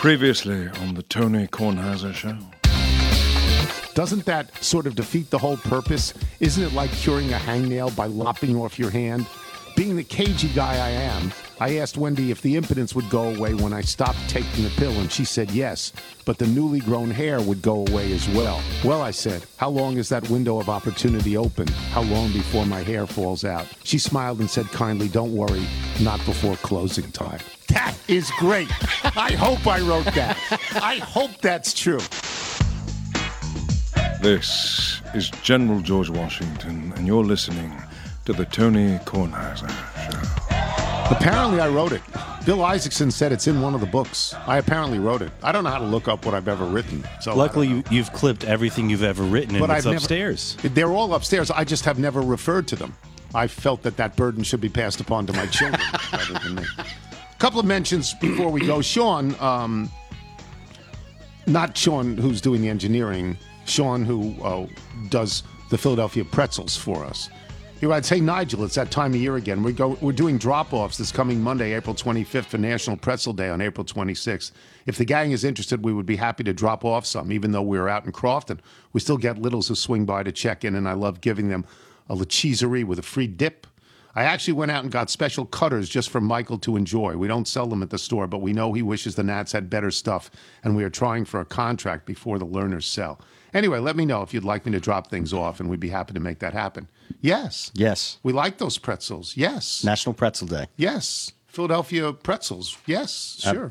Previously on the Tony Kornheiser Show. Doesn't that sort of defeat the whole purpose? Isn't it like curing a hangnail by lopping off your hand? Being the cagey guy I am, I asked Wendy if the impotence would go away when I stopped taking the pill, and she said yes, but the newly grown hair would go away as well. Well, I said, how long is that window of opportunity open? How long before my hair falls out? She smiled and said kindly, don't worry, not before closing time. That is great. I hope I wrote that. I hope that's true. This is General George Washington, and you're listening to the Tony Kornheiser Show. Apparently I wrote it. Bill Isaacson said it's in one of the books. I apparently wrote it. I don't know how to look up what I've ever written. So luckily, you've clipped everything you've ever written, and it's upstairs. They're all upstairs. I just have never referred to them. I felt that burden should be passed upon to my children rather than me. A couple of mentions before we go. Sean, not Sean who's doing the engineering, Sean who does the Philadelphia pretzels for us. He writes, hey, Nigel, it's that time of year again. We're doing drop-offs this coming Monday, April 25th, for National Pretzel Day on April 26th. If the gang is interested, we would be happy to drop off some. Even though we're out in Crofton, we still get littles who swing by to check in, and I love giving them a lecheserie with a free dip. I actually went out and got special cutters just for Michael to enjoy. We don't sell them at the store, but we know he wishes the Nats had better stuff, and we are trying for a contract before the learners sell. Anyway, let me know if you'd like me to drop things off, and we'd be happy to make that happen. Yes. Yes. We like those pretzels. Yes. National Pretzel Day. Yes. Philadelphia pretzels. Yes, sure.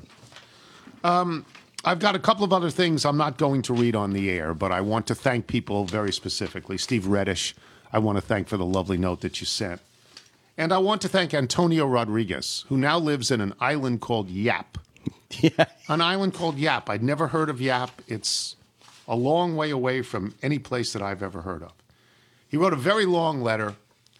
I've got a couple of other things I'm not going to read on the air, but I want to thank people very specifically. Steve Reddish, I want to thank for the lovely note that you sent. And I want to thank Antonio Rodriguez, who now lives in an island called Yap. Yeah. An island called Yap. I'd never heard of Yap. It's a long way away from any place that I've ever heard of. He wrote a very long letter.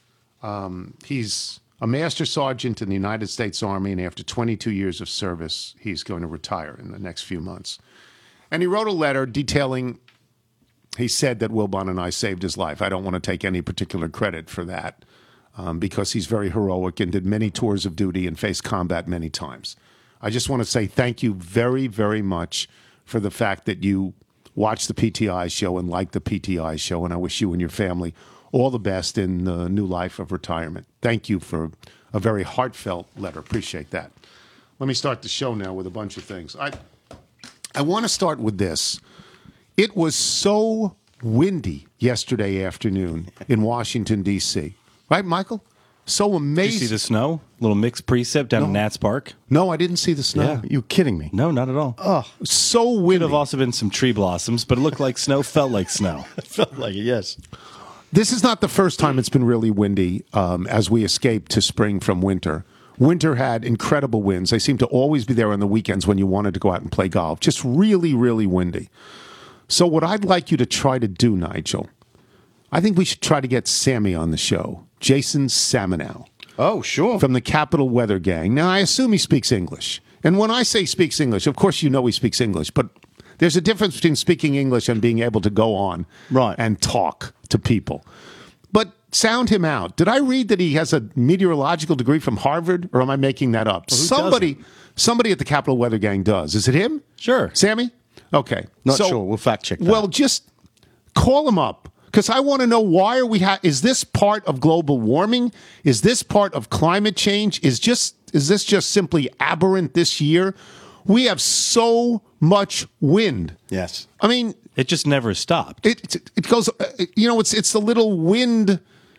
He's a master sergeant in the United States Army, and after 22 years of service, he's going to retire in the next few months. And he wrote a letter detailing, he said that Wilbon and I saved his life. I don't want to take any particular credit for that because he's very heroic and did many tours of duty and faced combat many times. I just want to say thank you very, very much for the fact that you watch the PTI show and like the PTI show, and I wish you and your family all the best in the new life of retirement. Thank you for a very heartfelt letter. Appreciate that. Let me start the show now with a bunch of things. I want to start with this. It was so windy yesterday afternoon in Washington, D.C. Right, Michael? So amazing. Did you see the snow? Little mixed precip down in Nats Park? No, I didn't see the snow. Yeah. You kidding me? No, not at all. Oh, so windy. Could have also been some tree blossoms, but it looked like snow, felt like snow. it felt like it, yes. This is not the first time it's been really windy as we escape to spring from winter. Winter had incredible winds. They seem to always be there on the weekends when you wanted to go out and play golf. Just really, really windy. So what I'd like you to try to do, Nigel, I think we should try to get Sammy on the show. Jason Samenow. Oh, sure. From the Capital Weather Gang. Now, I assume he speaks English. And when I say speaks English, of course you know he speaks English, but there's a difference between speaking English and being able to go on and talk to people. But sound him out. Did I read that he has a meteorological degree from Harvard, or am I making that up? Well, somebody at the Capital Weather Gang does. Is it him? Sure. Sammy? Okay. Not sure. We'll fact check that. Well, just call him up. Because I want to know, why are we is this part of global warming? Is this part of climate change? Is this just simply aberrant this year? We have so much wind. Yes. I mean, it just never stopped. It goes, it's the little wind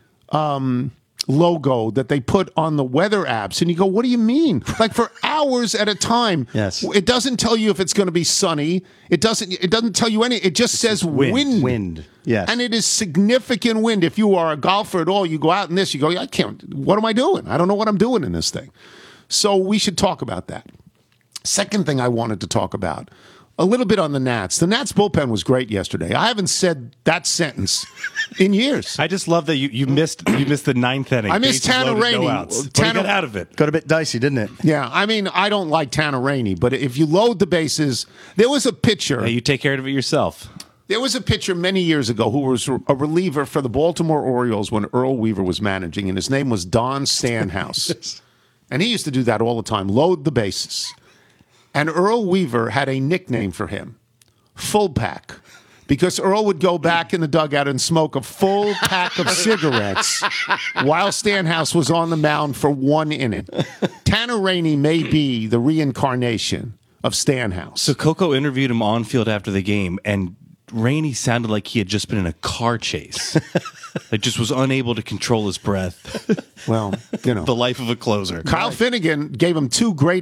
logo that they put on the weather apps, and you go, what do you mean? Like for hours at a time. Yes. It doesn't tell you if it's going to be sunny. It doesn't tell you any. It just says wind. Wind. Yes. And it is significant wind. If you are a golfer at all, you go out in this, you go, I can't. What am I doing? I don't know what I'm doing in this thing. So we should talk about that. Second thing I wanted to talk about, a little bit on the Nats. The Nats bullpen was great yesterday. I haven't said that sentence in years. I just love that you missed the ninth inning. I missed Tanner Rainey. Got out of it. Got a bit dicey, didn't it? Yeah, I mean, I don't like Tanner Rainey, but if you load the bases, there was a pitcher. Hey, you take care of it yourself. There was a pitcher many years ago who was a reliever for the Baltimore Orioles when Earl Weaver was managing, and his name was Don Stanhouse. And he used to do that all the time, load the bases. And Earl Weaver had a nickname for him, Full Pack, because Earl would go back in the dugout and smoke a full pack of cigarettes while Stanhouse was on the mound for 1 inning. Tanner Rainey may be the reincarnation of Stanhouse. So Coco interviewed him on field after the game, and Rainey sounded like he had just been in a car chase. Like just was unable to control his breath. Well, you know. The life of a closer. Kyle Finnegan gave him 2 great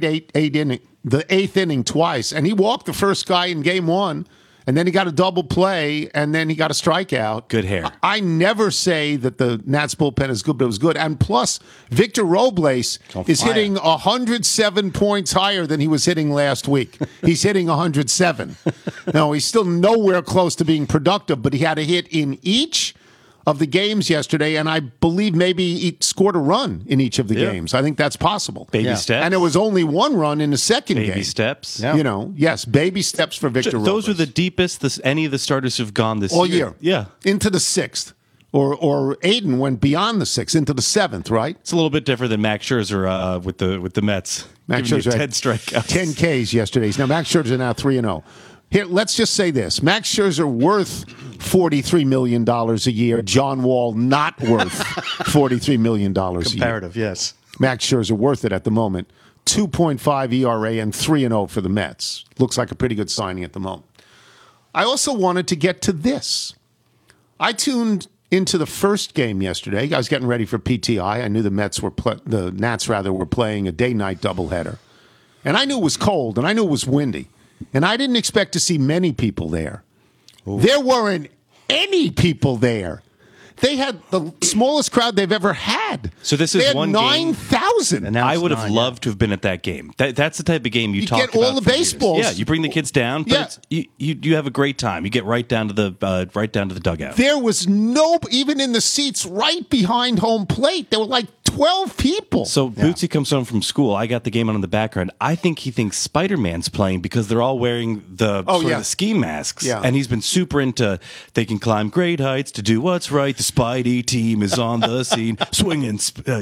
the 8th inning twice, and he walked the first guy in game 1, and then he got a double play, and then he got a strikeout. Good hair. I never say that the Nats bullpen is good, but it was good. And plus, Victor Robles is hitting 107 points higher than he was hitting last week. He's hitting 107. No, he's still nowhere close to being productive, but he had a hit in each of the games yesterday, and I believe maybe he scored a run in each of the games. I think that's possible. Baby steps. And there was only 1 run in the second game. Baby steps. You know, yes, baby steps for Victor Robles. Those are the deepest any of the starters have gone this all year. Yeah. Into the 6th. Or Aiden went beyond the 6th, into the 7th, right? It's a little bit different than Max Scherzer with the Mets. Max Giving you Scherzer 10 had strikeouts. 10 Ks yesterday. Now, Max Scherzer now 3-0. Here, let's just say this. Max Scherzer worth $43 million a year. John Wall not worth $43 million a year. Comparative, yes. Max Scherzer worth it at the moment. 2.5 ERA and 3-0 for the Mets. Looks like a pretty good signing at the moment. I also wanted to get to this. I tuned into the first game yesterday. I was getting ready for PTI. I knew the Nats were playing a day-night doubleheader. And I knew it was cold, and I knew it was windy. And I didn't expect to see many people there. Ooh. There weren't any people there. They had the smallest crowd they've ever had. So this is one 9,000. And I would have loved to have been at that game. That's the type of game you talk get about. all the baseballs. Yeah, you bring the kids down, but you have a great time. You get right down to the dugout. There was even in the seats right behind home plate, there were like 12 people. So Bootsy comes home from school. I got the game on in the background. I think he thinks Spider-Man's playing because they're all wearing the the ski masks. Yeah. And he's been super into they can climb great heights to do what's right. The Spidey team is on the scene swinging.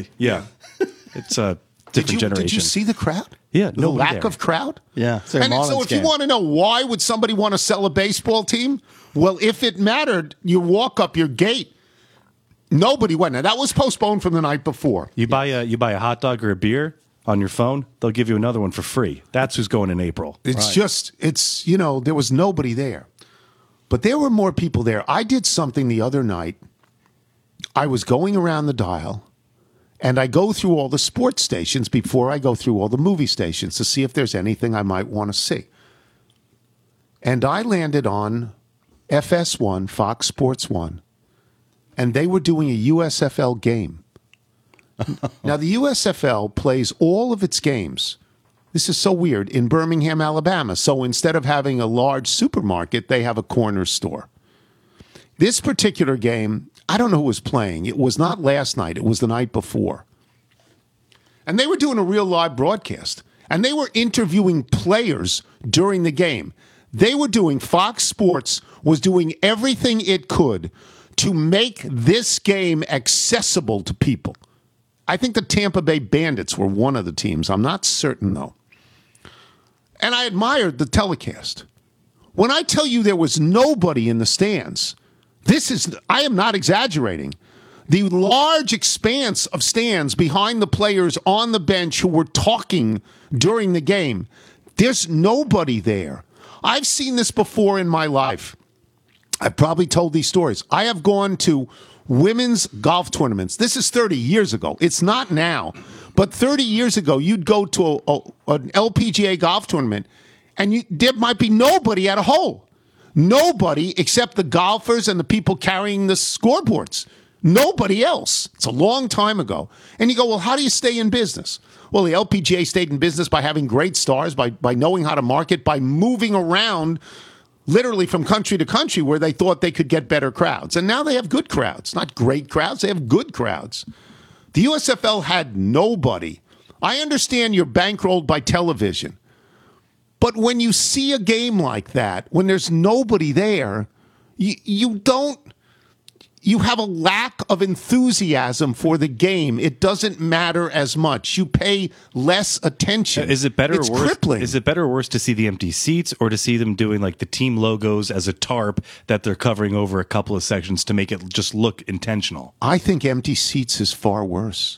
It's a different generation. Did you see the crowd? Yeah, the lack of crowd. Yeah, and so if you want to know why would somebody want to sell a baseball team, well, if it mattered, you walk up your gate. Nobody went. Now that was postponed from the night before. You buy a hot dog or a beer on your phone, they'll give you another one for free. That's who's going in April. It's there was nobody there, but there were more people there. I did something the other night. I was going around the dial, and I go through all the sports stations before I go through all the movie stations to see if there's anything I might want to see. And I landed on FS1, Fox Sports 1, and they were doing a USFL game. Now, the USFL plays all of its games. This is so weird, in Birmingham, Alabama. So instead of having a large supermarket, they have a corner store. This particular game, I don't know who was playing. It was not last night. It was the night before. And they were doing a real live broadcast. And they were interviewing players during the game. Fox Sports was doing everything it could to make this game accessible to people. I think the Tampa Bay Bandits were one of the teams. I'm not certain, though. And I admired the telecast. When I tell you there was nobody in the stands, I am not exaggerating. The large expanse of stands behind the players on the bench who were talking during the game, there's nobody there. I've seen this before in my life. I've probably told these stories. I have gone to women's golf tournaments. This is 30 years ago. It's not now. But 30 years ago, you'd go to an LPGA golf tournament, and there might be nobody at a hole. Nobody except the golfers and the people carrying the scoreboards. Nobody else. It's a long time ago. And you go, well, how do you stay in business? Well, the LPGA stayed in business by having great stars, by knowing how to market, by moving around literally from country to country where they thought they could get better crowds. And now they have good crowds. Not great crowds. They have good crowds. The USFL had nobody. I understand you're bankrolled by television. But when you see a game like that, when there's nobody there, you don't you have a lack of enthusiasm for the game. It doesn't matter as much. You pay less attention. Is it better it's or worse? Crippling. Is it better or worse to see the empty seats or to see them doing like the team logos as a tarp that they're covering over a couple of sections to make it just look intentional? I think empty seats is far worse.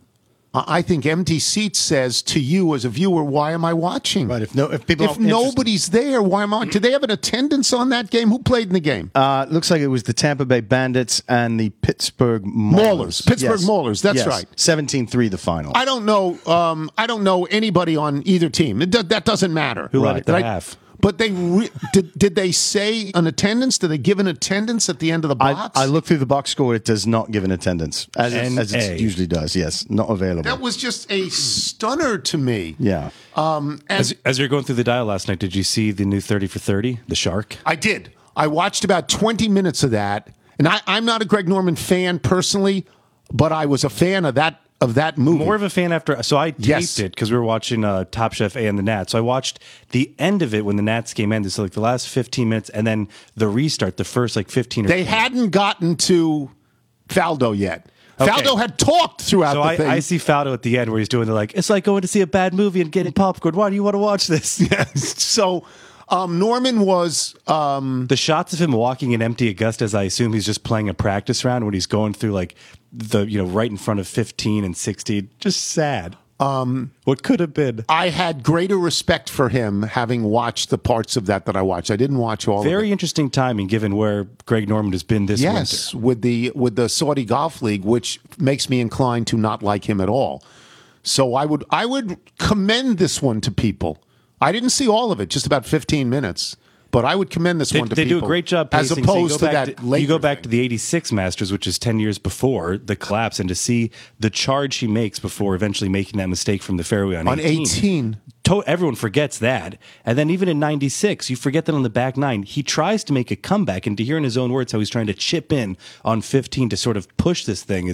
I think empty seats says to you as a viewer, why am I watching? Right. If nobody's there, why am I? Did they have an attendance on that game? Who played in the game? Looks like it was the Tampa Bay Bandits and the Pittsburgh Maulers. Pittsburgh Maulers. That's right. 17-3 the final. I don't know. I don't know anybody on either team. That doesn't matter. Who led at the half? But they did they say an attendance? Did they give an attendance at the end of the box? I looked through the box score. It does not give an attendance, as it usually does. Yes, not available. That was just a stunner to me. Yeah. As you're going through the dial last night, did you see the new 30 for 30, the Shark? I did. I watched about 20 minutes of that. And I'm not a Greg Norman fan personally, but I was a fan of that movie. More of a fan after. So I taped it because we were watching Top Chef and the Nats. So I watched the end of it when the Nats game ended. So like the last 15 minutes and then the restart, the first like 15 or 20. They hadn't gotten to Faldo yet. Okay. Faldo had talked throughout the thing. I see Faldo at the end where he's doing it's like going to see a bad movie and getting popcorn. Why do you want to watch this? Yes. So Norman was... the shots of him walking in empty Augusta, as I assume he's just playing a practice round when he's going through like right in front of 15 and 16. Just sad. What could have been. I had greater respect for him having watched the parts of that I watched. I didn't watch all of it. Very interesting timing given where Greg Norman has been this winter. Yes, with the Saudi Golf League, which makes me inclined to not like him at all. So I would commend this one to people. I didn't see all of it, just about 15 minutes. But I would commend this one to people. They do a great job pacing. As opposed to that later you go back to the 86 Masters, which is 10 years before the collapse, and to see the charge he makes before eventually making that mistake from the fairway on 18. Everyone forgets that. And then even in 96, you forget that on the back nine, he tries to make a comeback, and to hear in his own words how he's trying to chip in on 15 to sort of push this thing.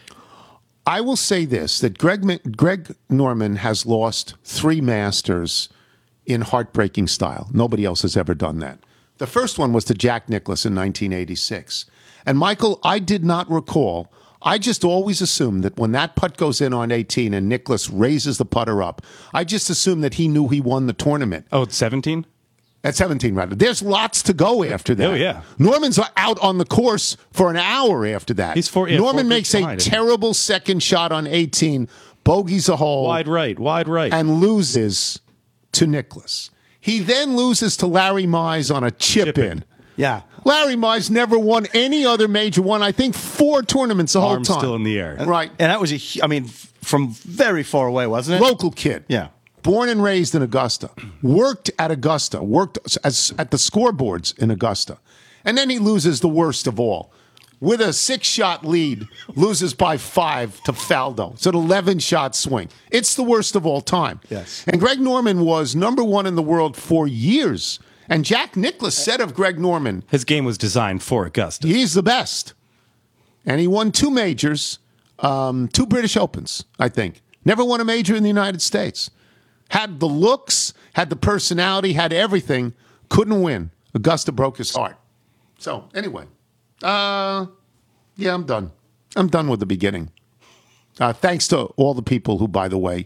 I will say this, that Greg Norman has lost 3 Masters in heartbreaking style. Nobody else has ever done that. The first one was to Jack Nicklaus in 1986. And Michael, I did not recall. I just always assumed that when that putt goes in on 18 and Nicklaus raises the putter up, I just assumed that he knew he won the tournament. Oh, it's 17? At 17, rather. There's lots to go after that. Oh, yeah. Norman's out on the course for an hour after that. Norman makes a terrible second shot on 18, bogeys a hole. Wide right. And loses to Nicklaus. He then loses to Larry Mize on a chip-in. Yeah. Larry Mize never won any other major one. I think 4 tournaments the whole Arms time. Still in the air. Right. And that was from very far away, wasn't it? Local kid. Yeah. Born and raised in Augusta. Worked at Augusta. Worked at the scoreboards in Augusta. And then he loses the worst of all. With a 6-shot lead, loses by 5 to Faldo. It's an 11-shot swing. It's the worst of all time. Yes. And Greg Norman was number 1 in the world for years. And Jack Nicklaus said of Greg Norman, his game was designed for Augusta. He's the best. And he won 2 majors, 2 British Opens, I think. Never won a major in the United States. Had the looks, had the personality, had everything. Couldn't win. Augusta broke his heart. So, anyway. Yeah, I'm done. I'm done with the beginning. Thanks to all the people who, by the way,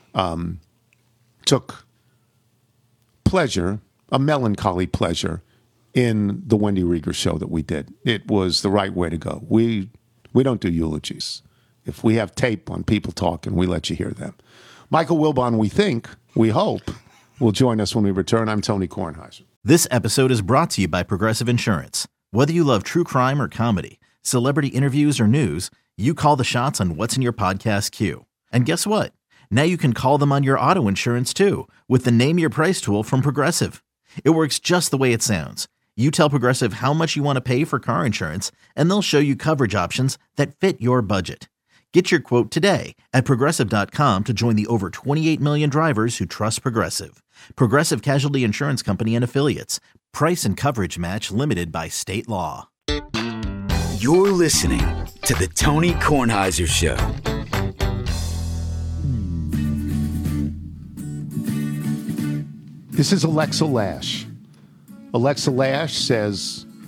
took pleasure, a melancholy pleasure, in the Wendy Rieger show that we did. It was the right way to go. We don't do eulogies. If we have tape on people talking, we let you hear them. Michael Wilbon, we hope, will join us when we return. I'm Tony Kornheiser. This episode is brought to you by Progressive Insurance. Whether you love true crime or comedy, celebrity interviews or news, you call the shots on what's in your podcast queue. And guess what? Now you can call them on your auto insurance too with the Name Your Price tool from Progressive. It works just the way it sounds. You tell Progressive how much you want to pay for car insurance, and they'll show you coverage options that fit your budget. Get your quote today at Progressive.com to join the over 28 million drivers who trust Progressive. Progressive Casualty Insurance Company and Affiliates. Price and coverage match limited by state law. You're listening to the Tony Kornheiser Show. This is Alexa Lash. Alexa Lash says,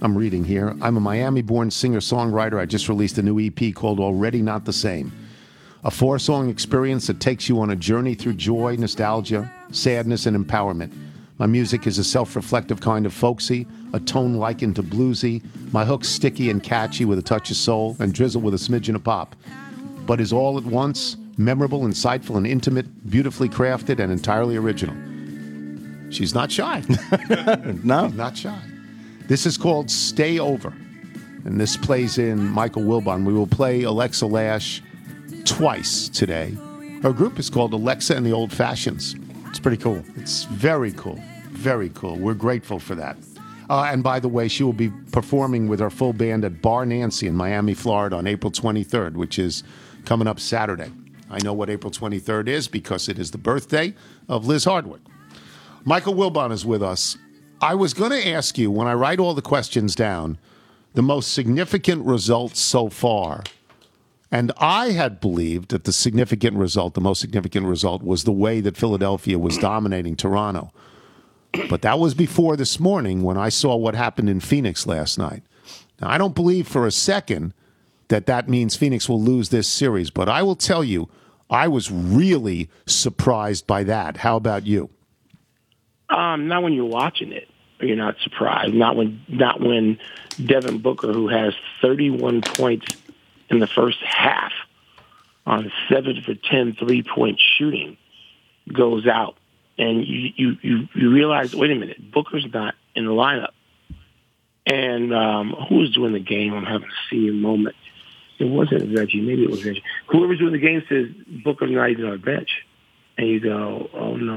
I'm reading here. I'm a Miami-born singer-songwriter. I just released a new EP called Already Not the Same. A 4-song experience that takes you on a journey through joy, nostalgia, sadness, and empowerment. My music is a self-reflective kind of folksy, a tone likened to bluesy. My hook's sticky and catchy with a touch of soul and drizzle with a smidgen of pop. But is all at once memorable, insightful, and intimate, beautifully crafted, and entirely original. She's not shy. No. Not shy. This is called Stay Over. And this plays in Michael Wilbon. We will play Alexa Lash twice today. Her group is called Alexa and the Old Fashions. It's pretty cool. It's very cool. Very cool. We're grateful for that. And by the way, she will be performing with her full band at Bar Nancy in Miami, Florida on April 23rd, which is coming up Saturday. I know what April 23rd is because it is the birthday of Liz Hardwick. Michael Wilbon is with us. I was going to ask you, when I write all the questions down, the most significant results so far. And I had believed that the most significant result was the way that Philadelphia was dominating Toronto. But that was before this morning when I saw what happened in Phoenix last night. Now, I don't believe for a second that means Phoenix will lose this series, but I will tell you, I was really surprised by that. How about you? Not when you're watching it. You're not surprised. Not when Devin Booker, who has 31 points in the first half on 7 for 10 3-point shooting, goes out. And you realize, wait a minute, Booker's not in the lineup. And who's doing the game? I'm having a senior moment. It wasn't Reggie. Maybe it was Reggie. Whoever's doing the game says Booker's not even on the bench. And you go, oh, no.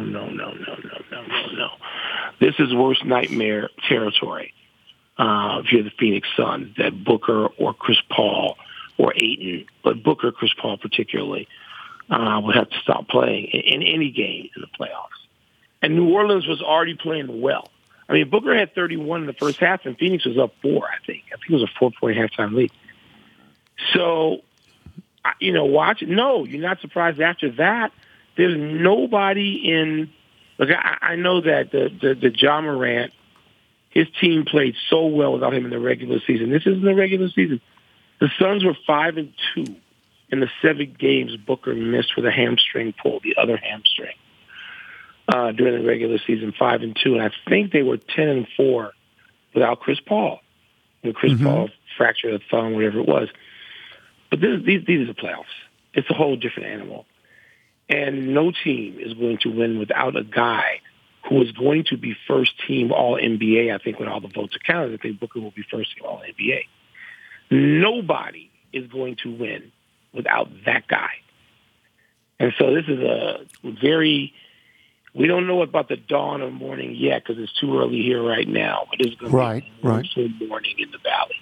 This is worst nightmare territory if you're the Phoenix Suns, that Booker or Chris Paul or Ayton, but Booker, Chris Paul particularly, would have to stop playing in any game in the playoffs. And New Orleans was already playing well. I mean, Booker had 31 in the first half, and Phoenix was up 4, I think. I think it was a 4-point halftime lead. So, watch it. No, you're not surprised after that. There's nobody in – look, I know that the Ja Morant, his team played so well without him in the regular season. This isn't the regular season. The Suns were 5-2 in the 7 games Booker missed with a hamstring pull, the other hamstring, during the regular season, 5-2. And I think they were 10-4 without Chris Paul. And Chris Paul fractured a thumb, whatever it was. But these are the playoffs. It's a whole different animal. And no team is going to win without a guy who is going to be first-team All-NBA. I think when all the votes are counted, I think Booker will be first-team All-NBA. Nobody is going to win without that guy. And so this is a very – we don't know about the dawn of morning yet because it's too early here right now. But it's going to be a beautiful morning in the Valley.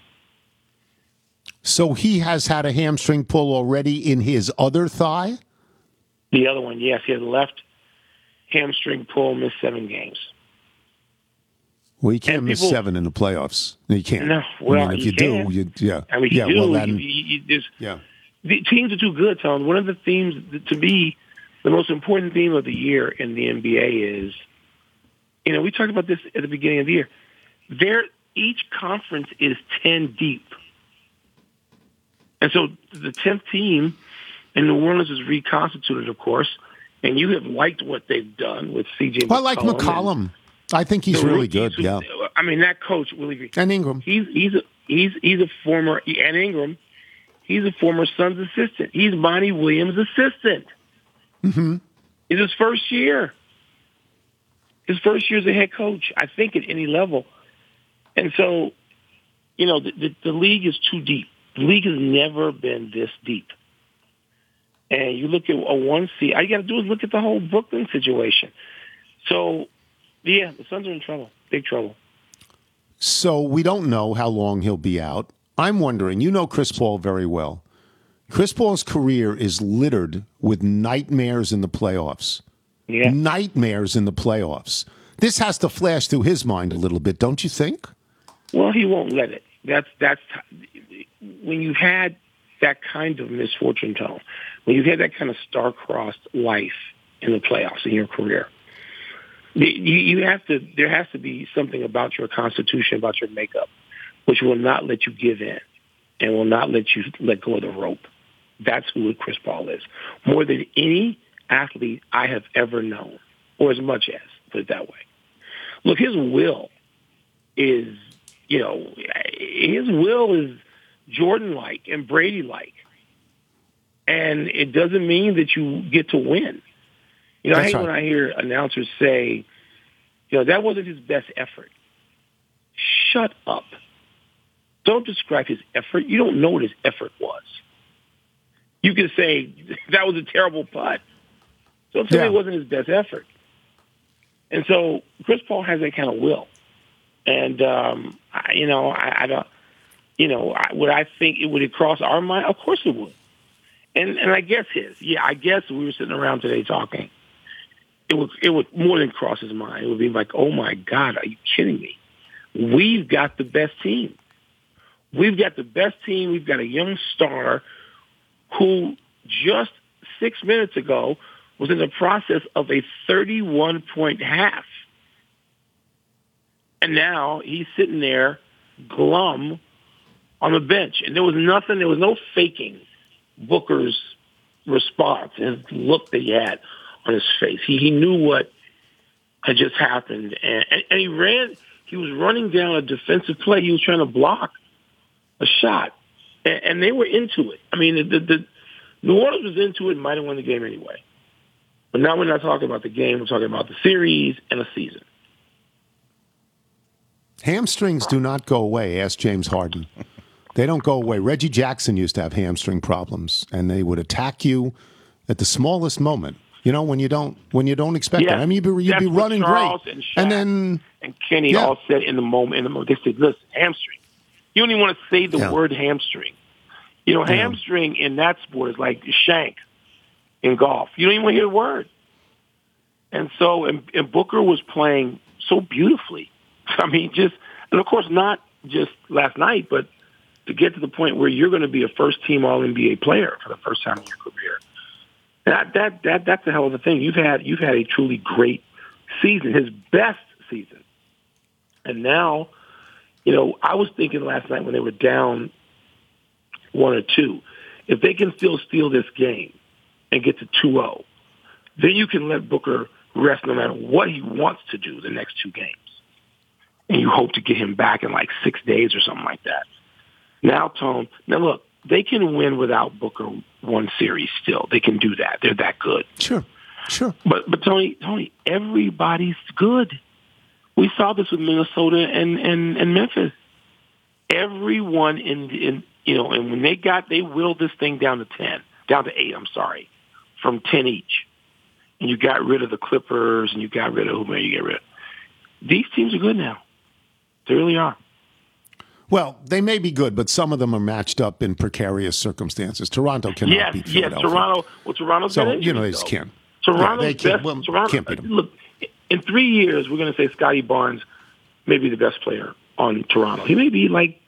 So he has had a hamstring pull already in his other thigh? The other one, yes. He had a left hamstring pull, missed 7 games. Well, you can't miss 7 in the playoffs. You can't. No, well, if you do, yeah. I mean, the teams are too good, Tom. One of the themes, to me, the most important theme of the year in the NBA is, we talked about this at the beginning of the year. Each conference is 10 deep. And so the 10th team in New Orleans is reconstituted, of course, and you have liked what they've done with C.J. McCollum. I like McCollum. I think he's really good. Yeah, I mean that coach Willie and Ingram. He's a former and Ingram. He's a former Suns assistant. He's Monty Williams' assistant. Mm-hmm. It's his first year. His first year as a head coach, I think, at any level. And so, the league is too deep. The league has never been this deep. And you look at a 1 seed, all you got to do is look at the whole Brooklyn situation. So, yeah, the Suns are in trouble, big trouble. So we don't know how long he'll be out. I'm wondering, Chris Paul very well. Chris Paul's career is littered with nightmares in the playoffs. Yeah. Nightmares in the playoffs. This has to flash through his mind a little bit, don't you think? Well, he won't let it. That's when you've had that kind of misfortune, Tom, when you've had that kind of star-crossed life in the playoffs in your career, You have to. There has to be something about your constitution, about your makeup, which will not let you give in and will not let you let go of the rope. That's who Chris Paul is. More than any athlete I have ever known, or as much as, put it that way. Look, his will is, his will is Jordan-like and Brady-like. And it doesn't mean that you get to win. I hate when I hear announcers say, that wasn't his best effort. Shut up. Don't describe his effort. You don't know what his effort was. You can say, that was a terrible putt. Don't tell me it wasn't his best effort. And so Chris Paul has that kind of will. And, I don't, would I think it would cross our mind? Of course it would. And I guess I guess we were sitting around today talking. It would more than cross his mind. It would be like, oh my God, are you kidding me? We've got the best team. We've got the best team. We've got a young star who just 6 minutes ago was in the process of a 31-point half. And now he's sitting there glum on the bench. And there was no faking Booker's response and look that he had on his face. He knew what had just happened. And he was running down a defensive play. He was trying to block a shot. And they were into it. I mean, the New Orleans was into it and might have won the game anyway. But now we're not talking about the game. We're talking about the series and the season. Hamstrings do not go away, ask James Harden. They don't go away. Reggie Jackson used to have hamstring problems, and they would attack you at the smallest moment. When you don't expect it. I mean, you'd be running Charles great, and Kenny yeah. all said in the moment. They said, "Listen, hamstring. You don't even want to say the word hamstring. Hamstring in that sport is like shank in golf. You don't even want to hear the word." And so, and Booker was playing so beautifully. I mean, and of course, not just last night, but to get to the point where you're going to be a first-team All-NBA player for the first time in your career. That's a hell of a thing. You've had a truly great season, his best season. And now, I was thinking last night when they were down 1 or 2, if they can still steal this game and get to 2-0, then you can let Booker rest no matter what he wants to do the next 2 games. And you hope to get him back in like 6 days or something like that. Now, Tone, look, they can win without Booker one series still. They can do that. They're that good. Sure. But Tony, everybody's good. We saw this with Minnesota and Memphis. Everyone and when they willed this thing down to 8, from 10 each. And you got rid of the Clippers and you got rid of whomever you get rid of. These teams are good now. They really are. Well, they may be good, but some of them are matched up in precarious circumstances. Toronto cannot beat Philadelphia. Toronto's so they just can't. Toronto can't beat them. Look, in 3 years, we're going to say Scotty Barnes may be the best player on Toronto. He may be like,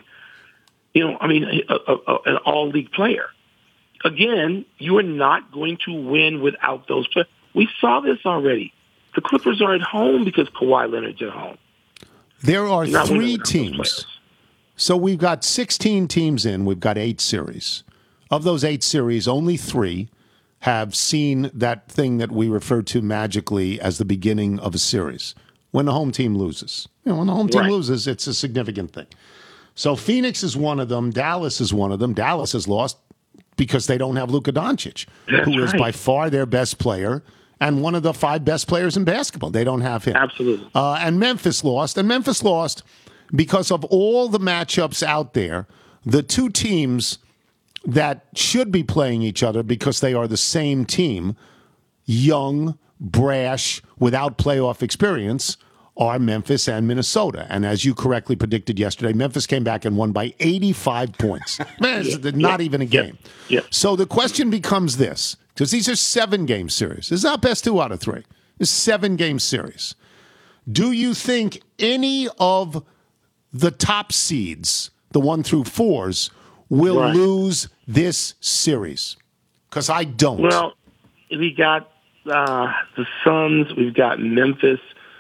an all-league player. Again, you are not going to win without those players. We saw this already. The Clippers are at home because Kawhi Leonard's at home. There are 3 teams. So we've got 16 teams in. We've got 8 series. Of those 8 series, only 3 have seen that thing that we refer to magically as the beginning of a series, when the home team loses. When the home team loses, it's a significant thing. So Phoenix is one of them. Dallas is one of them. Dallas has lost because they don't have Luka Doncic, who is by far their best player and one of the 5 best players in basketball. They don't have him. Absolutely. And Memphis lost. And Memphis lost because of all the matchups out there. The 2 teams that should be playing each other because they are the same team, young, brash, without playoff experience, are Memphis and Minnesota. And as you correctly predicted yesterday, Memphis came back and won by 85 points. Man, not even a game. Yeah. So the question becomes this, because these are 7-game series. This is not best 2 out of 3. This is 7-game series. Do you think any of the top seeds, the 1 through 4s, will lose this series? Because I don't. Well, we got the Suns. We've got Memphis.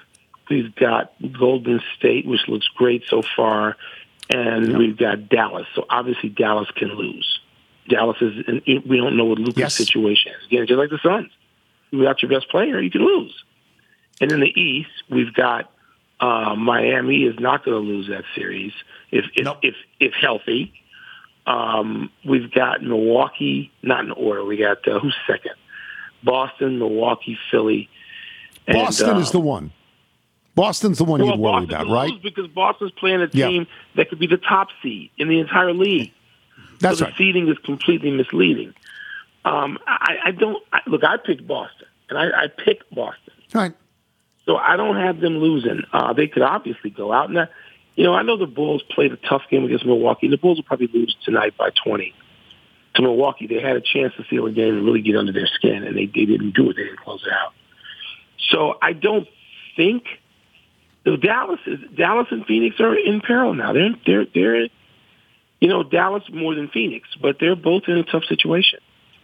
we've got Golden State, which looks great so far, and we've got Dallas. So obviously Dallas can lose. Dallas is, we don't know what Luka's situation is. Again, just like the Suns. Without your best player, you can lose. And in the East, we've got Miami is not going to lose that series if healthy. We've got Milwaukee, not in order. We got who's second? Boston, Milwaukee, Philly. And, Boston is the one. Boston's the one you'd worry about, right? Because Boston's playing a team that could be the top seed in the entire league. That's so right. The seeding is completely misleading. I picked Boston, and I picked Boston. Right. So I don't have them losing. They could obviously go out. And, I know the Bulls played a tough game against Milwaukee. The Bulls will probably lose tonight by 20 to Milwaukee. They had a chance to seal the game and really get under their skin, and they didn't do it. They didn't close it out. So I don't think Dallas and Phoenix are in peril now. They're Dallas more than Phoenix, but they're both in a tough situation.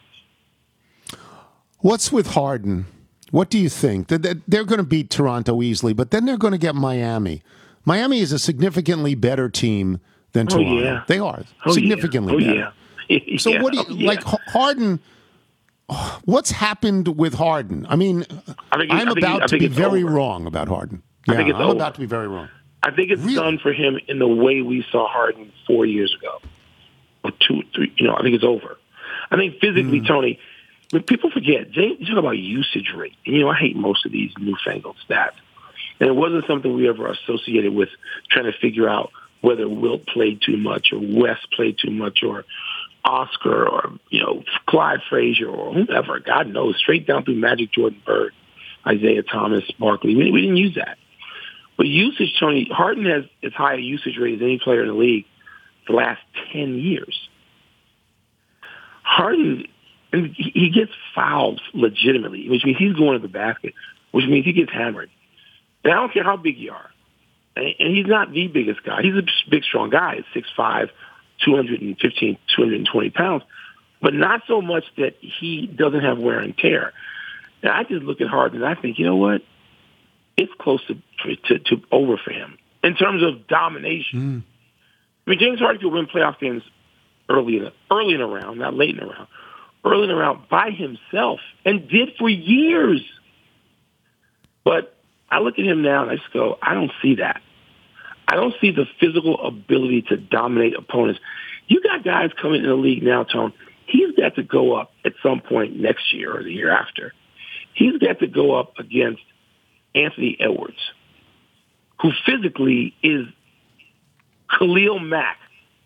What's with Harden? What do you think? They're going to beat Toronto easily, but then they're going to get Miami. Miami is a significantly better team than Toronto. Yeah. They are significantly better. Yeah. So what do you like Harden? What's happened with Harden? I mean, I'm about to be very wrong about Harden. Yeah, I'm about to be very wrong. I think it's done for him in the way we saw Harden 4 years ago, or 2, 3. I think it's over. I think physically, Tony. When people forget, you talk about usage rate. And, I hate most of these newfangled stats. And it wasn't something we ever associated with trying to figure out whether Wilt played too much or Wes played too much or Oscar or, Clyde Frazier or whomever. God knows, straight down through Magic, Jordan, Bird, Isaiah Thomas, Barkley. We didn't use that. But usage, Tony, Harden has as high a usage rate as any player in the league the last 10 years. Harden... And he gets fouled legitimately, which means he's going to the basket, which means he gets hammered. And I don't care how big you are. And he's not the biggest guy. He's a big, strong guy. He's 6'5", 215, 220 pounds, but not so much that he doesn't have wear and tear. And I just look at Harden and I think, you know what? It's close to over for him in terms of domination. I mean, James Harden could win playoff games early in a round, not late in a round. Early in the round by himself and did for years. But I look at him now and I just go, I don't see that. I don't see the physical ability to dominate opponents. You got guys coming in the league now, Tone. He's got to go up at some point next year or the year after. He's got to go up against Anthony Edwards, who physically is Khalil Mack.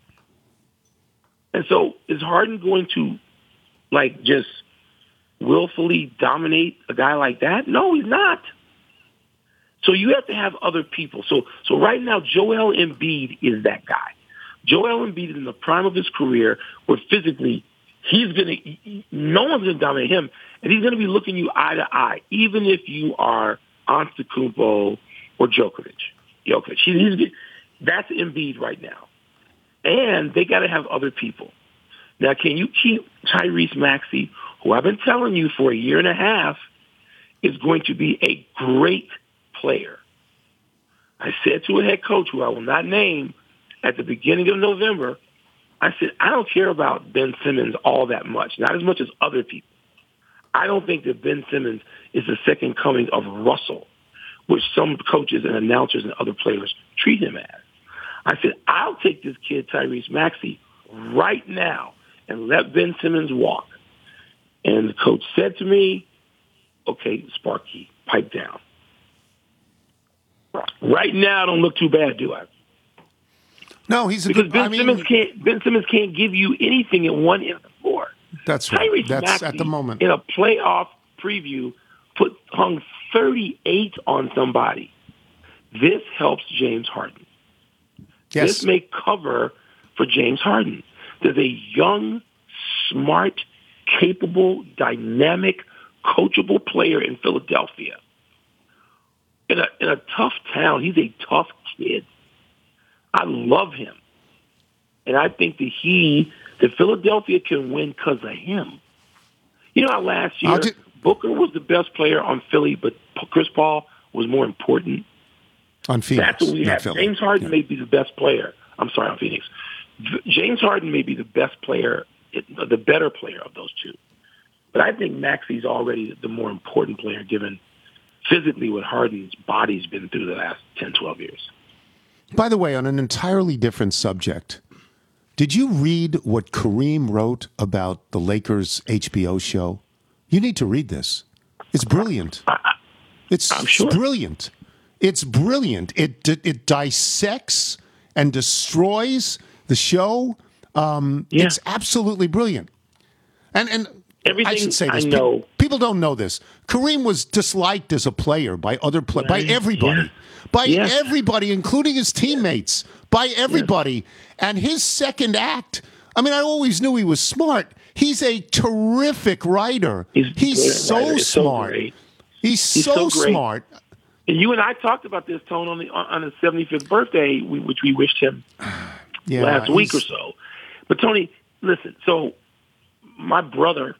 And so is Harden going to just willfully dominate a guy like that? No, he's not. So you have to have other people. So right now, Joel Embiid is that guy. Joel Embiid is in the prime of his career where physically no one's going to dominate him, and he's going to be looking you eye to eye, even if you are Antetokounmpo or Jokic. That's Embiid right now. And they got to have other people. Now, can you keep Tyrese Maxey, who I've been telling you for a year and a half is going to be a great player? I said to a head coach who I will not name at the beginning of November, I said, I don't care about Ben Simmons all that much, not as much as other people. I don't think that Ben Simmons is the second coming of Russell, which some coaches and announcers and other players treat him as. I said, I'll take this kid, Tyrese Maxey, right now and let Ben Simmons walk. And the coach said to me, okay, Sparky, pipe down. Right now, I don't look too bad, do I? No, he's because Ben Simmons can't give you anything at one end of the floor. That's right. Tyrese That's Maxey, at the moment. In a playoff preview, hung 38 on somebody. This helps James Harden. Yes. This may cover for James Harden. There's a young, smart, capable, dynamic, coachable player in Philadelphia. In a tough town, he's a tough kid. I love him. And I think that Philadelphia can win because of him. You know how last year Booker was the best player on Philly, but Chris Paul was more important? On Phoenix. That's what we have. Philly. James Harden may be the best player. I'm sorry, on Phoenix. James Harden may be the best player, the better player of those two. But I think Maxey's already the more important player given physically what Harden's body's been through the last 10, 12 years. By the way, on an entirely different subject, did you read what Kareem wrote about the Lakers HBO show? You need to read this. It's brilliant. It's brilliant. It's brilliant. It dissects and destroys the show. It's absolutely brilliant. And everything I should say this. I know. People don't know this. Kareem was disliked as a player by by everybody. Yeah. By everybody, including his teammates. By everybody. Yes. And his second act, I mean, I always knew he was smart. He's a terrific writer. He's so smart. He's so smart. And you and I talked about this, Tone, on his 75th birthday, which we wished him last week or so. But, Tony, listen, so my brother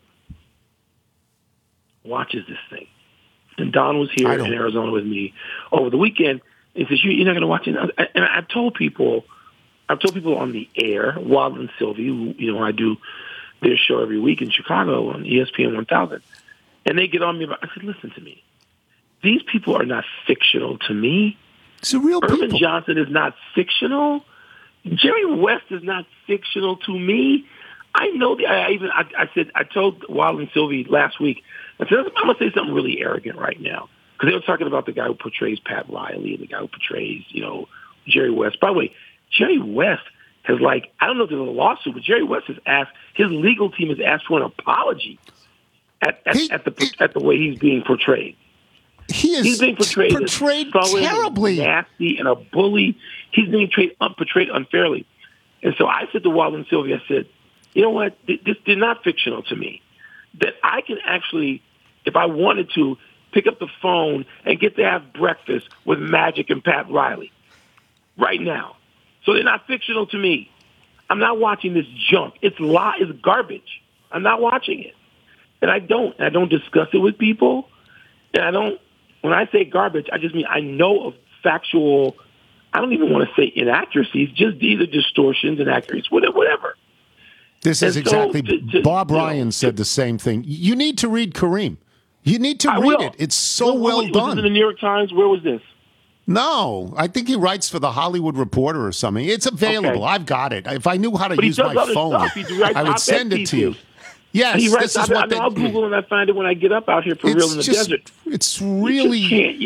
watches this thing. And Don was here in Arizona with me over the weekend. He says, "You're not going to watch it?" And I've told people on the air, Waddle and Sylvie, who, I do their show every week in Chicago on ESPN 1000. And they get on me about, I said, listen to me. These people are not fictional to me. It's a real Irvin people. Johnson is not fictional. Jerry West is not fictional to me. I know. I told Waddle and Sylvie last week, I said, I'm going to say something really arrogant right now. Because they were talking about the guy who portrays Pat Riley and the guy who portrays, Jerry West. By the way, Jerry West has I don't know if there's a lawsuit, but Jerry West has asked, his legal team has asked for an apology at the way he's being portrayed. He's being portrayed terribly, nasty, and a bully. He's being portrayed unfairly. And so I said to Waddle and Sylvie, I said, you know what? They're not fictional to me. That I can actually, if I wanted to, pick up the phone and get to have breakfast with Magic and Pat Riley right now. So they're not fictional to me. I'm not watching this junk. It's garbage. I'm not watching it. And I don't discuss it with people. And when I say garbage, I just mean I know of factual, I don't even want to say inaccuracies, just either distortions, inaccuracies, whatever. This is exactly, Bob Ryan said the same thing. You need to read Kareem. You need to read it. It's so well done. Was it in the New York Times? Where was this? No, I think he writes for the Hollywood Reporter or something. It's available. Okay. I've got it. If I knew how to use my phone, I would send it to you. Yes, this is what I'll Google and I find it when I get up out here for real in the desert. It's really...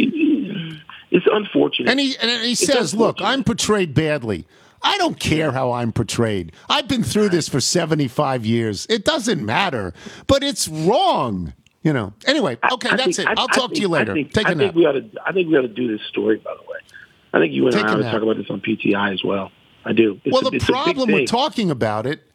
It's unfortunate. And he says, look, I'm portrayed badly. I don't care how I'm portrayed. I've been through this for 75 years. It doesn't matter. But it's wrong. Anyway, okay, that's it. I'll talk to you later. I think we ought to do this story, by the way. I think you and I ought to talk about this on PTI as well. I do. The problem with talking about it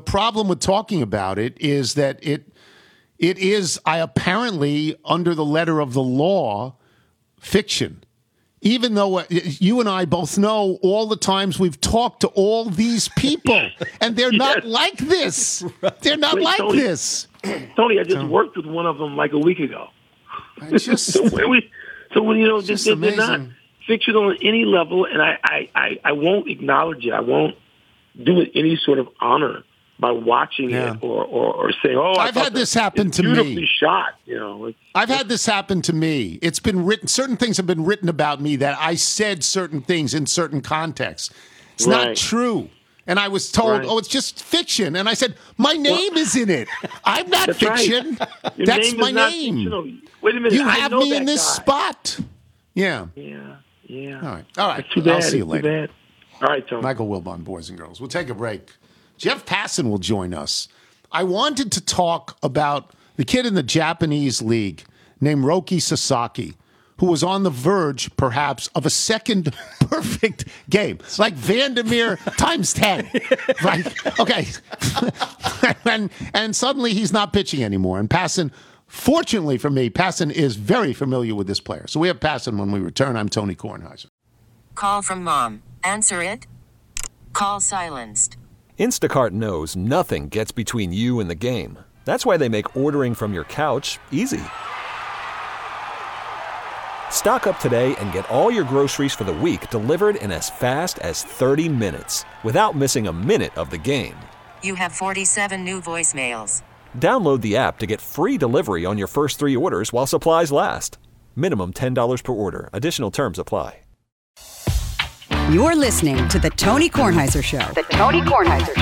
is that it is, apparently, under the letter of the law, fiction. Even though you and I both know all the times we've talked to all these people, and they're not like this. They're not this. Tony, I just worked with one of them like a week ago. So they're not fictional at any level, and I won't acknowledge it. I won't do it any sort of honor by watching it or saying, I've had this happen to me. Beautifully shot, I've had this happen to me. It's been written. Certain things have been written about me that I said certain things in certain contexts. It's not true. And I was told, it's just fiction. And I said, my name is in it. I'm not fiction. Right. That's my name. Fictional. Wait a minute. You have me in this spot. Yeah. All right. Too bad. I'll see you later. All right, Tony. Michael Wilbon, Boys and Girls. We'll take a break. Jeff Passan will join us. I wanted to talk about the kid in the Japanese league named Roki Sasaki, who was on the verge, perhaps, of a second perfect game. Like Vandermeer times 10. Right? Okay. and suddenly he's not pitching anymore. And Passan, fortunately for me, Passan is very familiar with this player. So we have Passan when we return. I'm Tony Kornheiser. Call from mom. Answer it. Call silenced. Instacart knows nothing gets between you and the game. That's why they make ordering from your couch easy. Stock up today and get all your groceries for the week delivered in as fast as 30 minutes without missing a minute of the game. You have 47 new voicemails. Download the app to get free delivery on your first 3 orders while supplies last. Minimum $10 per order. Additional terms apply. You're listening to The Tony Kornheiser Show. The Tony Kornheiser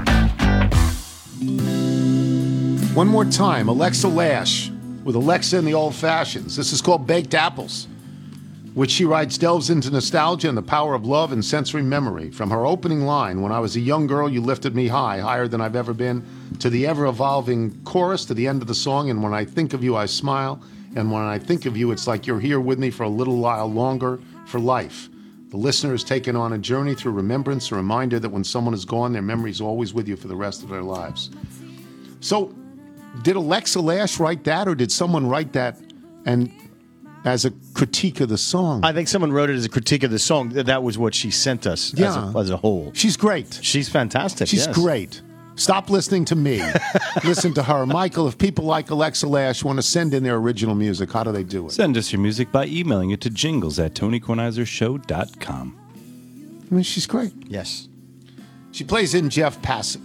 Show. One more time, Alexa Lash with Alexa and the Old Fashions. This is called Baked Apples, which she writes delves into nostalgia and the power of love and sensory memory. From her opening line, "When I was a young girl, you lifted me high, higher than I've ever been," to the ever-evolving chorus to the end of the song, "And when I think of you, I smile. And when I think of you, it's like you're here with me for a little while longer, for life." The listener is taken on a journey through remembrance, a reminder that when someone is gone, their memory is always with you for the rest of their lives. So, did Alexa Lash write that, or did someone write that and as a critique of the song? I think someone wrote it as a critique of the song. That was what she sent us as a whole. She's great. She's fantastic. She's great. Stop listening to me. Listen to her. Michael, if people like Alexa Lash want to send in their original music, how do they do it? Send us your music by emailing it to jingles@TonyKornheiserShow.com. I mean, she's great. Yes. She plays in Jeff Passan.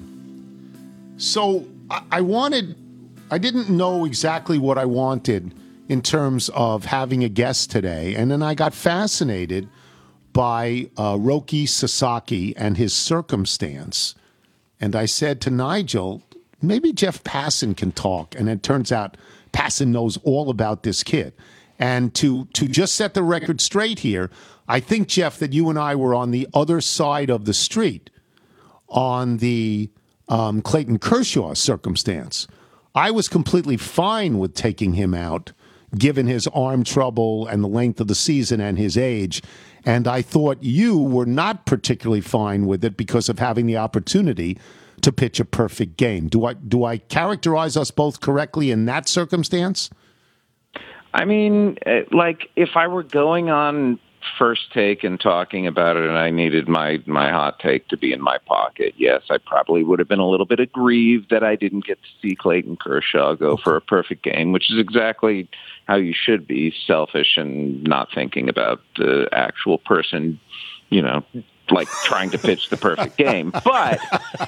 So I didn't know exactly what I wanted in terms of having a guest today. And then I got fascinated by Roki Sasaki and his circumstance. And I said to Nigel, maybe Jeff Passan can talk. And it turns out Passan knows all about this kid. And to just set the record straight here, I think, Jeff, that you and I were on the other side of the street on the Clayton Kershaw circumstance. I was completely fine with taking him out, given his arm trouble and the length of the season and his age. And I thought you were not particularly fine with it because of having the opportunity to pitch a perfect game. Do I characterize us both correctly in that circumstance? I mean, like, if I were going on First Take and talking about it and I needed my hot take to be in my pocket, yes, I probably would have been a little bit aggrieved that I didn't get to see Clayton Kershaw go for a perfect game, which is exactly how you should be, selfish and not thinking about the actual person, like trying to pitch the perfect game. But,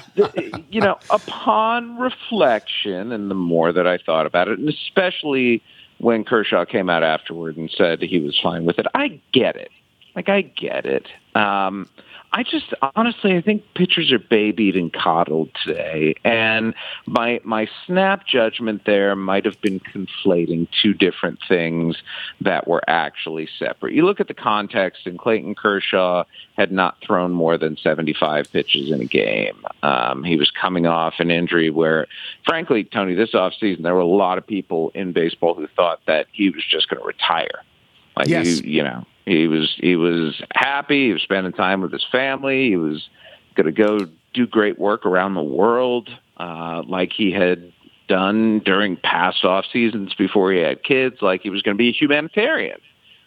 upon reflection, and the more that I thought about it, and especially when Kershaw came out afterward and said he was fine with it, I get it. I get it. I think pitchers are babied and coddled today. And my snap judgment there might have been conflating two different things that were actually separate. You look at the context, and Clayton Kershaw had not thrown more than 75 pitches in a game. He was coming off an injury where, frankly, Tony, this offseason, there were a lot of people in baseball who thought that he was just going to retire. Yes. He was happy. He was spending time with his family. He was going to go do great work around the world, like he had done during past off seasons before he had kids. Like he was going to be a humanitarian.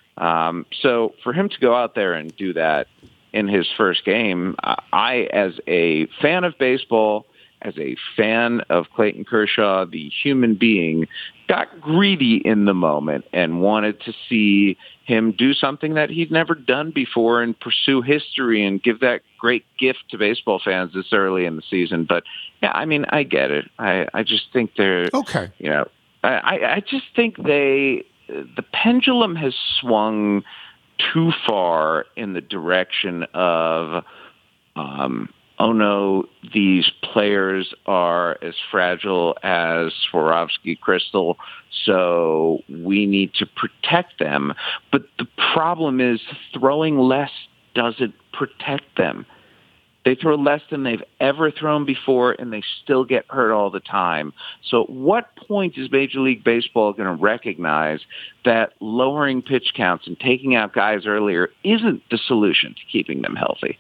So for him to go out there and do that in his first game, I, as a fan of baseball, as a fan of Clayton Kershaw, the human being, got greedy in the moment and wanted to see him do something that he'd never done before and pursue history and give that great gift to baseball fans this early in the season. But, yeah, I mean, I get it. I just think they're okay. I just think the pendulum has swung too far in the direction of, oh no, these players are as fragile as Swarovski crystal, so we need to protect them. But the problem is throwing less doesn't protect them. They throw less than they've ever thrown before, and they still get hurt all the time. So at what point is Major League Baseball going to recognize that lowering pitch counts and taking out guys earlier isn't the solution to keeping them healthy?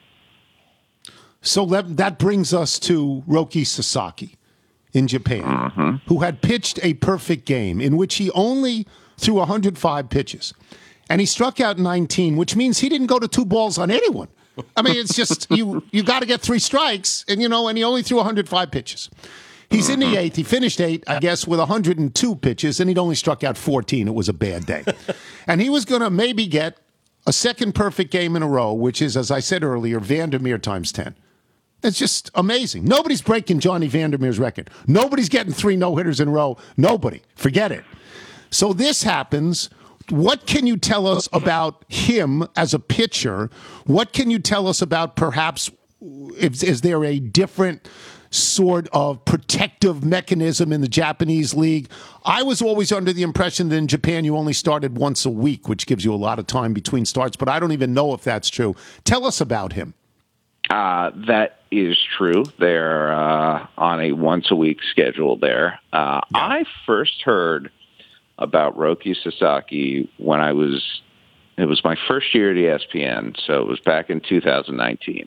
So that brings us to Roki Sasaki in Japan, who had pitched a perfect game in which he only threw 105 pitches. And he struck out 19, which means he didn't go to 2 balls on anyone. I mean, it's just you got to get 3 strikes, and he only threw 105 pitches. He's in the eighth. He finished 8th, I guess, with 102 pitches, and he'd only struck out 14. It was a bad day. And he was going to maybe get a second perfect game in a row, which is, as I said earlier, Vandermeer times 10. It's just amazing. Nobody's breaking Johnny Vandermeer's record. Nobody's getting 3 no-hitters in a row. Nobody. Forget it. So this happens. What can you tell us about him as a pitcher? What can you tell us about perhaps, is there a different sort of protective mechanism in the Japanese league? I was always under the impression that in Japan you only started once a week, which gives you a lot of time between starts, but I don't even know if that's true. Tell us about him. That is true. They're on a once-a-week schedule there. I first heard about Roki Sasaki when it was my first year at ESPN, so it was back in 2019.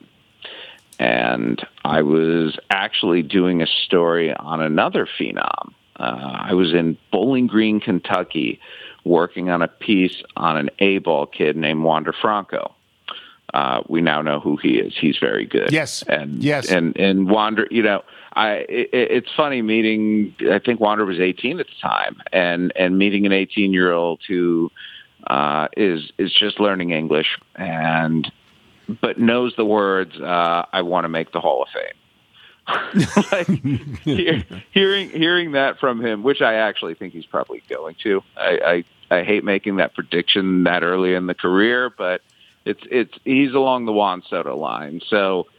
And I was actually doing a story on another phenom. I was in Bowling Green, Kentucky, working on a piece on an A-ball kid named Wander Franco. We now know who he is. He's very good. Yes. And Wander, it's funny meeting, I think Wander was 18 at the time, and meeting an 18-year-old who is just learning English but knows the words, I want to make the Hall of Fame. Hearing that from him, which I actually think he's probably going to. I hate making that prediction that early in the career, but he's along the Juan Soto line, so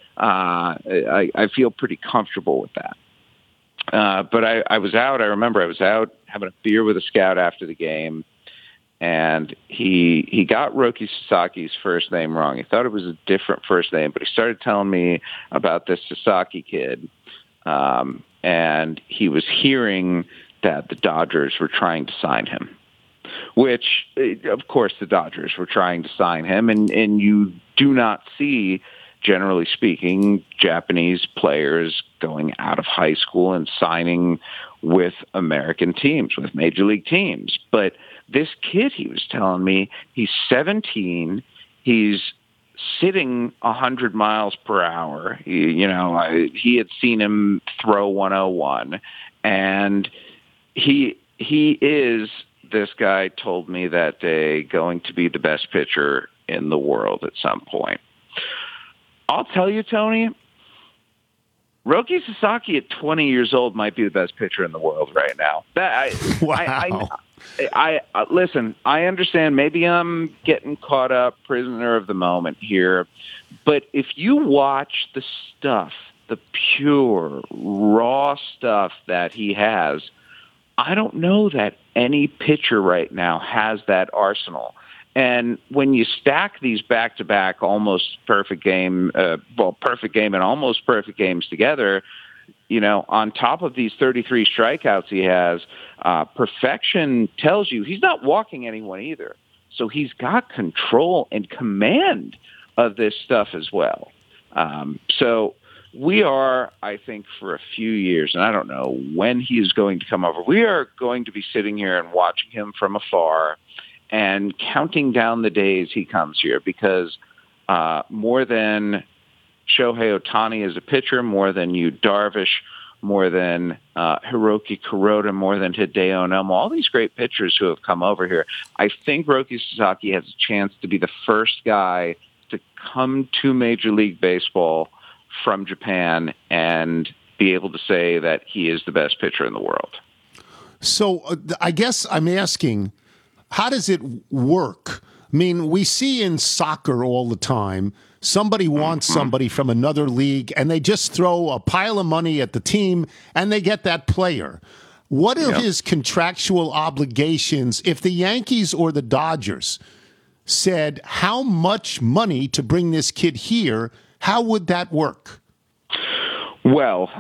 I feel pretty comfortable with that. But I remember I was out having a beer with a scout after the game, and he got Roki Sasaki's first name wrong. He thought it was a different first name, but he started telling me about this Sasaki kid, and he was hearing that the Dodgers were trying to sign him. Which, of course, the Dodgers were trying to sign him, and you do not see, generally speaking, Japanese players going out of high school and signing with American teams, with major league teams. But this kid, he was telling me, he's 17, he's sitting 100 miles per hour. He had seen him throw 101, and he is... This guy told me that day going to be the best pitcher in the world at some point. I'll tell you, Tony, Roki Sasaki at 20 years old might be the best pitcher in the world right now. Wow. I listen, I understand maybe I'm getting caught up, prisoner of the moment here, but if you watch the stuff, the pure, raw stuff that he has, I don't know that any pitcher right now has that arsenal. And when you stack these back-to-back almost perfect game, perfect game and almost perfect games together, on top of these 33 strikeouts he has, perfection tells you he's not walking anyone either. So he's got control and command of this stuff as well. So we are, I think, for a few years, and I don't know when he is going to come over, we are going to be sitting here and watching him from afar and counting down the days he comes here, because more than Shohei Ohtani as a pitcher, more than Yu Darvish, more than Hiroki Kuroda, more than Hideo Nomo, all these great pitchers who have come over here, I think Roki Sasaki has a chance to be the first guy to come to Major League Baseball from Japan and be able to say that he is the best pitcher in the world. So I guess I'm asking, how does it work? I mean, we see in soccer all the time, somebody wants somebody from another league and they just throw a pile of money at the team and they get that player. What are his contractual obligations if the Yankees or the Dodgers said how much money to bring this kid here? How would that work? Well,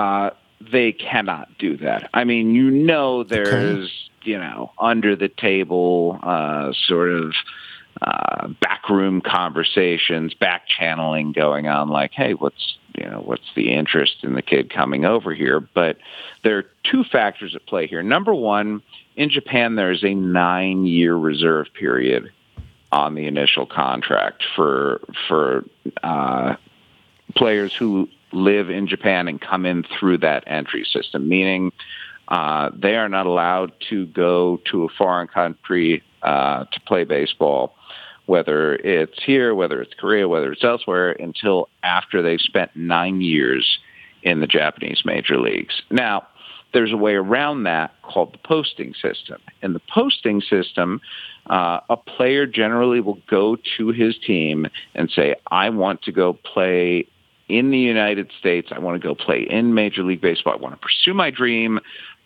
they cannot do that. I mean, there's, under the table sort of backroom conversations, back channeling going on like, hey, what's the interest in the kid coming over here? But there are two factors at play here. Number one, in Japan, there's a 9-year reserve period on the initial contract for players who live in Japan and come in through that entry system, meaning they are not allowed to go to a foreign country to play baseball, whether it's here, whether it's Korea, whether it's elsewhere, until after they've spent 9 years in the Japanese major leagues. Now, there's a way around that called the posting system. In the posting system, a player generally will go to his team and say, I want to go play in the United States. I want to go play in Major League Baseball. I want to pursue my dream.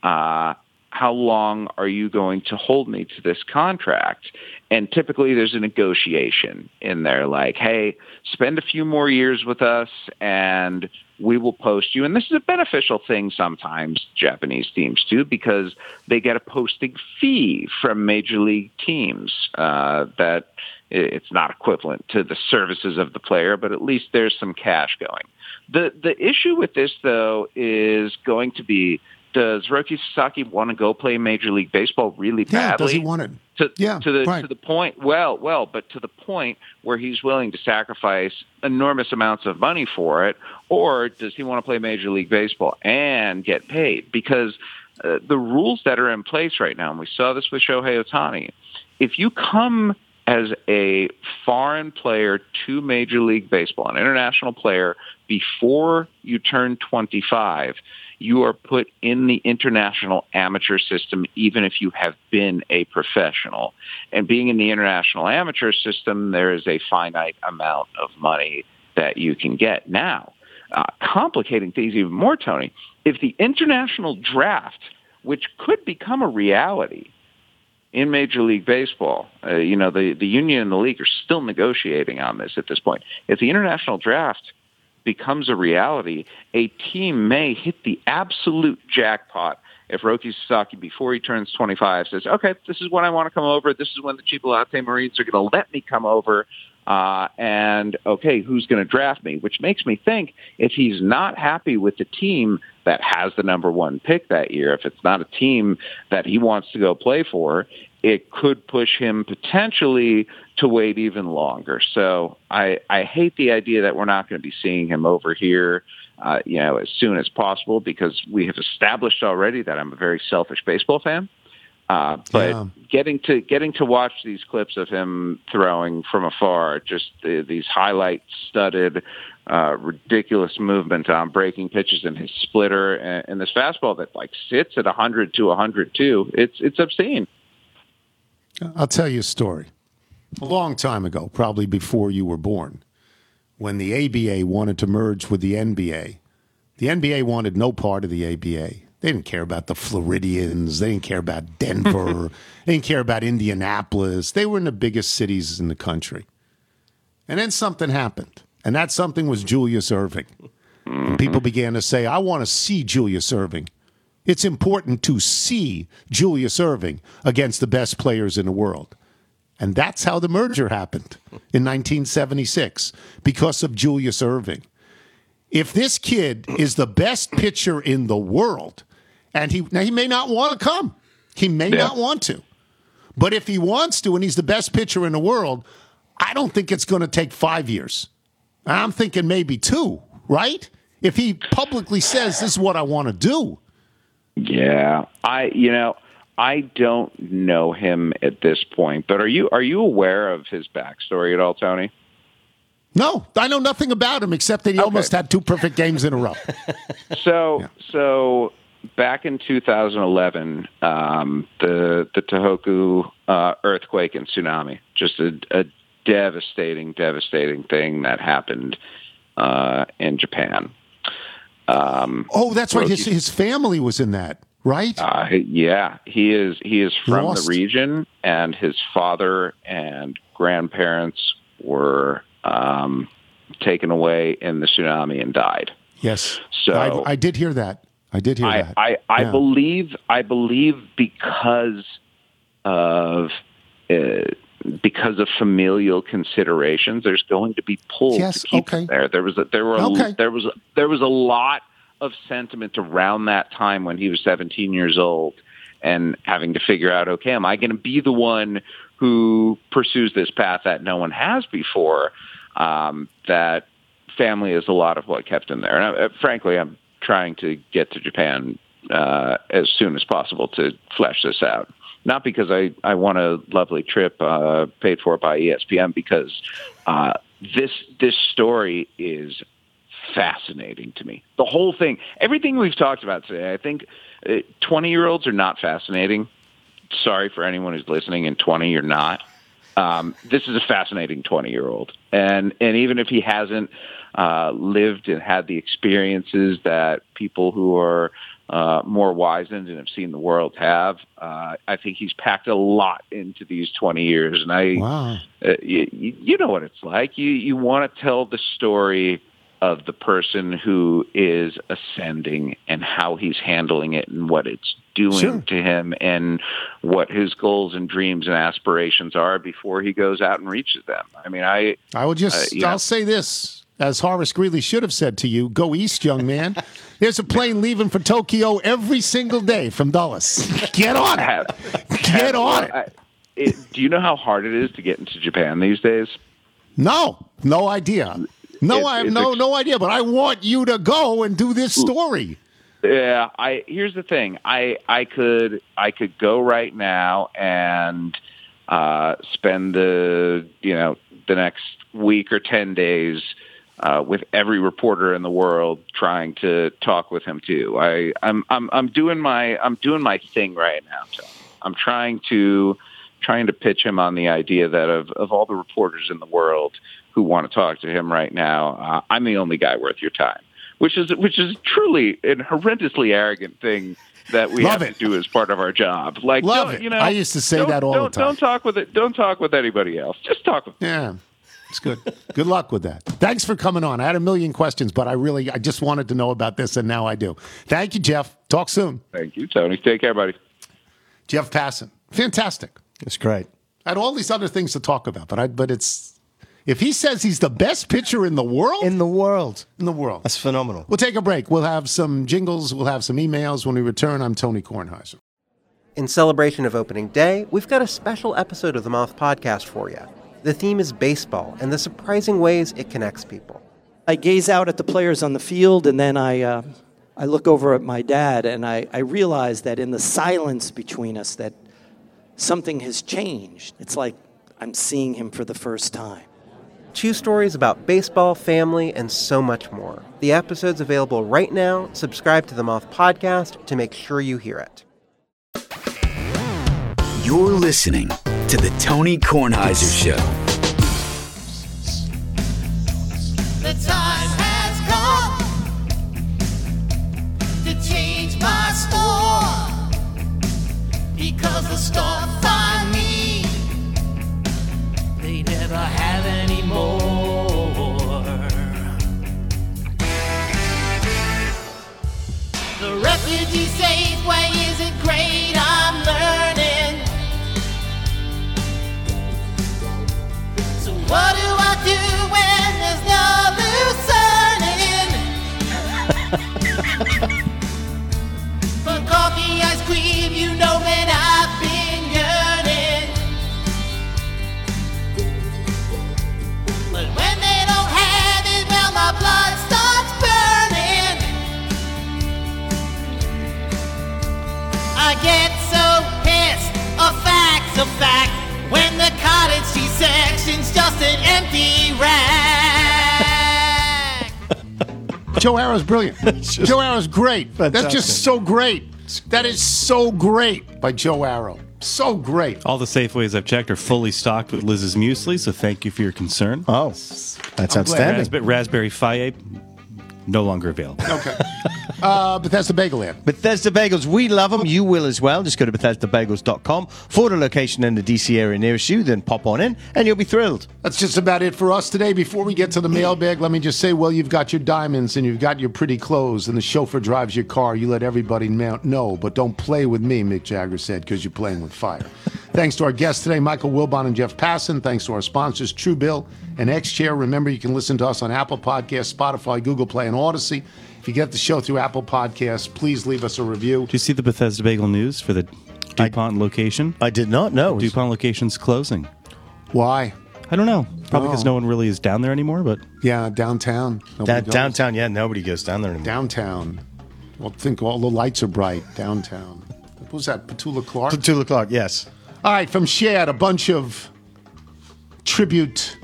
How long are you going to hold me to this contract? And typically there's a negotiation in there like, hey, spend a few more years with us and we will post you. And this is a beneficial thing sometimes Japanese teams do because they get a posting fee from major league teams that it's not equivalent to the services of the player, but at least there's some cash going. The issue with this, though, is going to be, does Hiroki Sasaki want to go play Major League Baseball really badly? Yeah, does he want it? To the point, but to the point where he's willing to sacrifice enormous amounts of money for it, or does he want to play Major League Baseball and get paid? Because the rules that are in place right now, and we saw this with Shohei Ohtani, if you come as a foreign player to Major League Baseball, an international player, before you turn 25, you are put in the international amateur system, even if you have been a professional. And being in the international amateur system, there is a finite amount of money that you can get. Now, complicating things even more, Tony, if the international draft, which could become a reality in Major League Baseball, the union and the league are still negotiating on this at this point. If the international draft becomes a reality, a team may hit the absolute jackpot if Hiroki Sasaki, before he turns 25, says, okay, this is when I want to come over. This is when the Chipolate Marines are going to let me come over. And, okay, who's going to draft me? Which makes me think if he's not happy with the team that has the number one pick that year, if it's not a team that he wants to go play for, it could push him potentially to wait even longer. So I hate the idea that we're not going to be seeing him over here, as soon as possible, because we have established already that I'm a very selfish baseball fan. Getting to watch these clips of him throwing from afar, just these highlight-studded, ridiculous movement on breaking pitches in his splitter and this fastball that sits at 100 to 102, it's obscene. I'll tell you a story. A long time ago, probably before you were born, when the ABA wanted to merge with the NBA wanted no part of the ABA. They didn't care about the Floridians. They didn't care about Denver. They didn't care about Indianapolis. They were in the biggest cities in the country. And then something happened. And that something was Julius Erving. And people began to say, I want to see Julius Erving. It's important to see Julius Erving against the best players in the world. And that's how the merger happened in 1976, because of Julius Erving. If this kid is the best pitcher in the world, and he may not want to come. He may not want to. But if he wants to and he's the best pitcher in the world, I don't think it's going to take 5 years. I'm thinking maybe 2, right? If he publicly says, this is what I want to do. Yeah, I don't know him at this point, but are you aware of his backstory at all, Tony? No, I know nothing about him except that he almost had 2 perfect games in a row. So back in 2011, the Tohoku earthquake and tsunami, just a devastating thing that happened in Japan. That's right. His family was in that, right? Yeah, he is from the region, and his father and grandparents were taken away in the tsunami and died. Yes, so I did hear that. I believe because of familial considerations, there's going to be pull to keep him there. There was a lot of sentiment around that time when he was 17 years old and having to figure out, okay, am I going to be the one who pursues this path that no one has before? That family is a lot of what kept him there. And frankly, I'm trying to get to Japan as soon as possible to flesh this out. Not because I want a lovely trip paid for by ESPN, because this story is fascinating to me. The whole thing, everything we've talked about today, I think 20-year-olds are not fascinating. Sorry for anyone who's listening and 20, you're not. This is a fascinating 20-year-old. And even if he hasn't lived and had the experiences that people who are more wizened and have seen the world have, I think he's packed a lot into these 20 years. And wow. You know what it's like. You want to tell the story of the person who is ascending and how he's handling it and what it's doing to him and what his goals and dreams and aspirations are before he goes out and reaches them. I mean, I will just, I'll say this, as Horace Greeley should have said to you, go east, young man. There's a plane leaving for Tokyo every single day from Dulles. Get on it. Get on it. Do you know how hard it is to get into Japan these days? No idea. I have no idea, but I want you to go and do this story. Yeah, here's the thing. I could go right now and spend the next week or 10 days with every reporter in the world trying to talk with him too. I'm doing my thing right now. So I'm trying to pitch him on the idea that of all the reporters in the world who want to talk to him right now, I'm the only guy worth your time, which is truly a horrendously arrogant thing that we have to do as part of our job. Like, love it. I used to say that all the time. Don't talk with anybody else. Just talk with me. Yeah, it's good. Good luck with that. Thanks for coming on. I had a million questions, but I just wanted to know about this, and now I do. Thank you, Jeff. Talk soon. Thank you, Tony. Take care, buddy. Jeff Passan. Fantastic. It's great. I had all these other things to talk about, but it's... If he says he's the best pitcher in the world? In the world. That's phenomenal. We'll take a break. We'll have some jingles. We'll have some emails. When we return, I'm Tony Kornheiser. In celebration of opening day, we've got a special episode of the Moth Podcast for you. The theme is baseball and the surprising ways it connects people. I gaze out at the players on the field, and then I look over at my dad, and I realize that in the silence between us that something has changed. It's like I'm seeing him for the first time. 2 stories about baseball, family, and so much more. The episode's available right now. Subscribe to the Moth Podcast to make sure you hear it. You're listening to the Tony Kornheiser Show. The time has come to change my store, because the stuff I need, they never have anymore. The refugee safe way isn't great, I'm learning. So what do I do when there's no lucerne? For coffee, ice cream, you know that I've been yearning. But when they don't have it, well, my blood starts burning. I get so pissed, a fact's a fact, when the cottage C-section's just an empty rack. Joe Arrow's brilliant. Joe Arrow's great. Fantastic. That's just so great. That is so great by Joe Arrow. So great. All the Safeways I've checked are fully stocked with Liz's muesli, so thank you for your concern. Oh, that's outstanding. Raspberry Faye, no longer available. Okay. Bethesda Bagel Land. Bethesda Bagels, we love them. You will as well. Just go to BethesdaBagels.com, for the location in the DC area nearest you, then pop on in, and you'll be thrilled. That's just about it for us today. Before we get to the mailbag, let me just say, well, you've got your diamonds and you've got your pretty clothes and the chauffeur drives your car. You let everybody know, but don't play with me, Mick Jagger said, because you're playing with fire. Thanks to our guests today, Michael Wilbon and Jeff Passan. Thanks to our sponsors, Truebill and X-Chair. Remember, you can listen to us on Apple Podcasts, Spotify, Google Play, and Odyssey. If you get the show through Apple Podcasts, please leave us a review. Did you see the Bethesda Bagel news for the DuPont location? I did not know. The DuPont location's closing. Why? I don't know. Probably because no one really is down there anymore. But yeah, downtown. Downtown, yeah, nobody goes down there anymore. Downtown. Well, think all the lights are bright downtown. What was that? Petula Clark? Petula Clark, yes. All right, from Shad, a bunch of tribute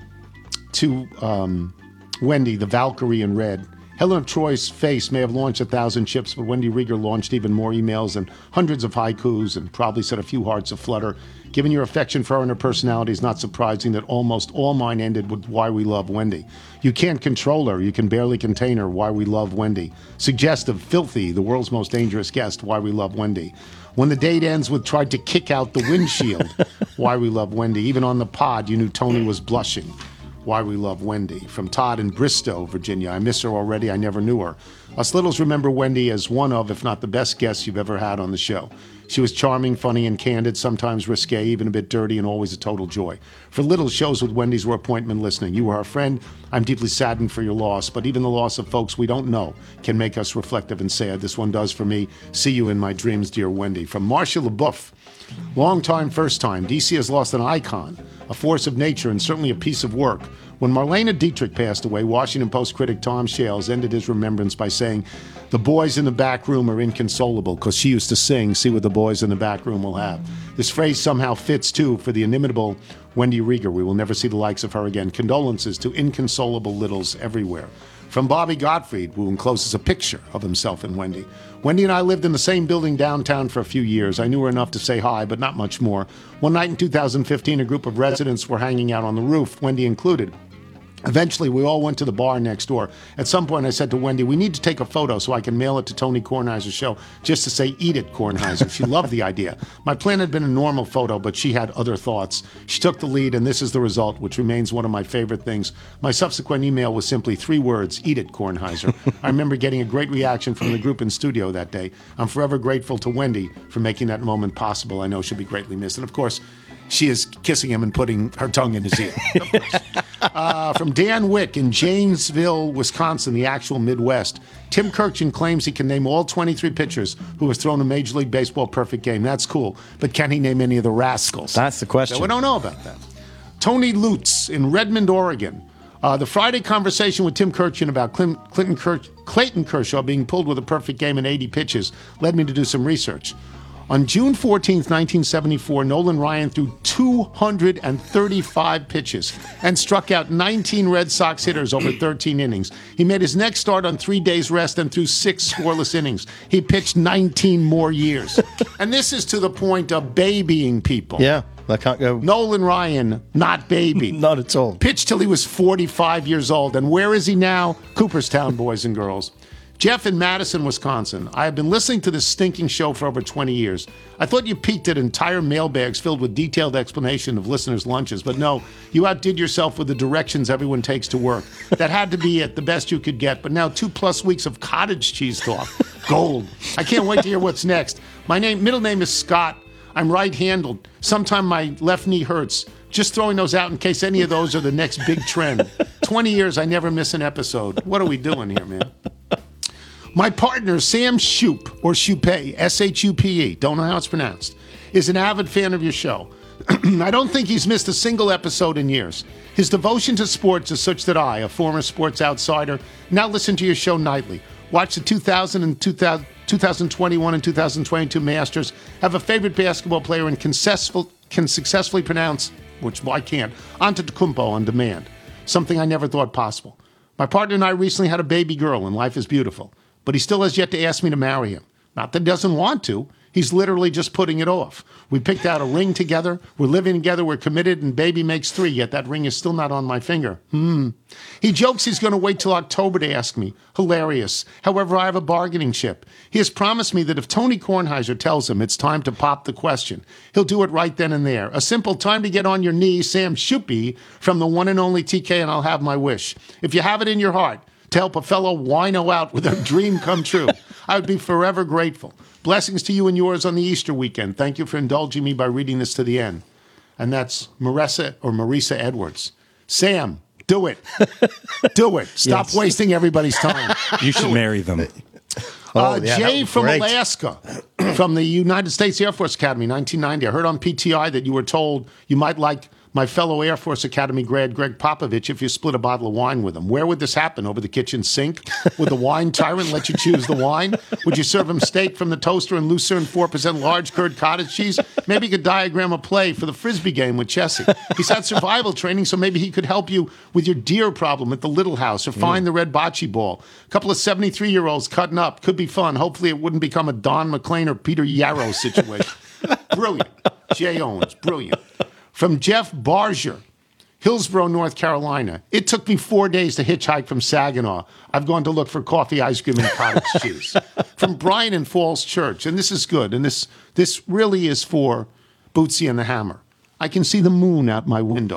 to Wendy, the Valkyrie in red. Helen of Troy's face may have launched 1,000 ships, but Wendy Rieger launched even more emails and hundreds of haikus and probably set a few hearts aflutter. Given your affection for her and her personality, it's not surprising that almost all mine ended with "Why we love Wendy." You can't control her. You can barely contain her. Why we love Wendy. Suggestive, filthy, the world's most dangerous guest. Why we love Wendy. When the date ends with "tried to kick out the windshield." Why we love Wendy. Even on the pod, you knew Tony was blushing. Why we love Wendy. From Todd in Bristow, Virginia. I miss her already. I never knew her. Us littles remember Wendy as one of, if not the best guests you've ever had on the show. She was charming, funny, and candid, sometimes risque, even a bit dirty, and always a total joy. For littles, shows with Wendy's were appointment listening. You were our friend. I'm deeply saddened for your loss, but even the loss of folks we don't know can make us reflective and sad. This one does for me. See you in my dreams, dear Wendy. From Marcia LaBeouf. Long time, first time. DC has lost an icon, a force of nature, and certainly a piece of work. When Marlena Dietrich passed away, Washington Post critic Tom Shales ended his remembrance by saying, "The boys in the back room are inconsolable," because she used to sing, "See what the boys in the back room will have." This phrase somehow fits, too, for the inimitable Wendy Rieger. We will never see the likes of her again. Condolences to inconsolable littles everywhere. From Bobby Gottfried, who encloses a picture of himself and Wendy. Wendy and I lived in the same building downtown for a few years. I knew her enough to say hi, but not much more. One night in 2015, a group of residents were hanging out on the roof, Wendy included. Eventually, we all went to the bar next door. At some point, I said to Wendy, "We need to take a photo so I can mail it to Tony Kornheiser's show just to say, 'Eat it, Kornheiser.'" She loved the idea. My plan had been a normal photo, but she had other thoughts. She took the lead, and this is the result, which remains one of my favorite things. My subsequent email was simply 3 words, "Eat it, Kornheiser." I remember getting a great reaction from the group in studio that day. I'm forever grateful to Wendy for making that moment possible. I know she'll be greatly missed. And of course, she is kissing him and putting her tongue in his ear. From Dan Wick in Janesville, Wisconsin, the actual Midwest. Tim Kirchin claims he can name all 23 pitchers who has thrown a Major League Baseball perfect game. That's cool. But can he name any of the rascals? That's the question. So we don't know about that. Tony Lutz in Redmond, Oregon. The Friday conversation with Tim Kirchin about Clayton Kershaw being pulled with a perfect game in 80 pitches led me to do some research. On June 14th, 1974, Nolan Ryan threw 235 pitches and struck out 19 Red Sox hitters over 13 innings. He made his next start on 3 days' rest and threw 6 scoreless innings. He pitched 19 more years. And this is to the point of babying people. Yeah, I can't go. Nolan Ryan, not baby. Not at all. Pitched till he was 45 years old. And where is he now? Cooperstown, boys and girls. Jeff in Madison, Wisconsin. I have been listening to this stinking show for over 20 years. I thought you peaked at entire mailbags filled with detailed explanation of listeners' lunches, but no, you outdid yourself with the directions everyone takes to work. That had to be it, the best you could get, but now 2+ weeks of cottage cheese talk. Gold. I can't wait to hear what's next. My middle name is Scott. I'm right-handed. Sometimes my left knee hurts. Just throwing those out in case any of those are the next big trend. 20 years, I never miss an episode. What are we doing here, man? My partner, Sam Shupe, or Shupe, S-H-U-P-E, don't know how it's pronounced, is an avid fan of your show. I don't think he's missed a single episode in years. His devotion to sports is such that I, a former sports outsider, now listen to your show nightly. Watch the 2021 and 2022 Masters, have a favorite basketball player, and can successfully pronounce, which I can't, Antetokounmpo on demand, something I never thought possible. My partner and I recently had a baby girl, and life is beautiful. But he still has yet to ask me to marry him. Not that he doesn't want to. He's literally just putting it off. We picked out a ring together. We're living together. We're committed, and baby makes 3, yet that ring is still not on my finger. He jokes he's going to wait till October to ask me. Hilarious. However, I have a bargaining chip. He has promised me that if Tony Kornheiser tells him it's time to pop the question, he'll do it right then and there. A simple time to get on your knee, Sam Shupe, from the one and only TK, and I'll have my wish. If you have it in your heart to help a fellow wino out with a dream come true, I would be forever grateful. Blessings to you and yours on the Easter weekend. Thank you for indulging me by reading this to the end. And that's Marisa Edwards. Sam, do it. Do it. Stop wasting everybody's time. You should marry them. Jay from Alaska, from the United States Air Force Academy, 1990. I heard on PTI that you were told you might like my fellow Air Force Academy grad Greg Popovich if you split a bottle of wine with him? Where would this happen? Over the kitchen sink? Would the wine tyrant let you choose the wine? Would you serve him steak from the toaster and Lucerne 4% large curd cottage cheese? Maybe you could diagram a play for the Frisbee game with Chessie. He's had survival training, so maybe he could help you with your deer problem at the Little House or find the red bocce ball. A couple of 73-year-olds cutting up. Could be fun. Hopefully it wouldn't become a Don McLean or Peter Yarrow situation. Brilliant. Jay Owens, brilliant. From Jeff Barger, Hillsborough, North Carolina. It took me 4 days to hitchhike from Saginaw. I've gone to look for coffee, ice cream, and cottage cheese. From Brian in Falls Church, and this is good, and this really is for Bootsy and the Hammer. I can see the moon out my window.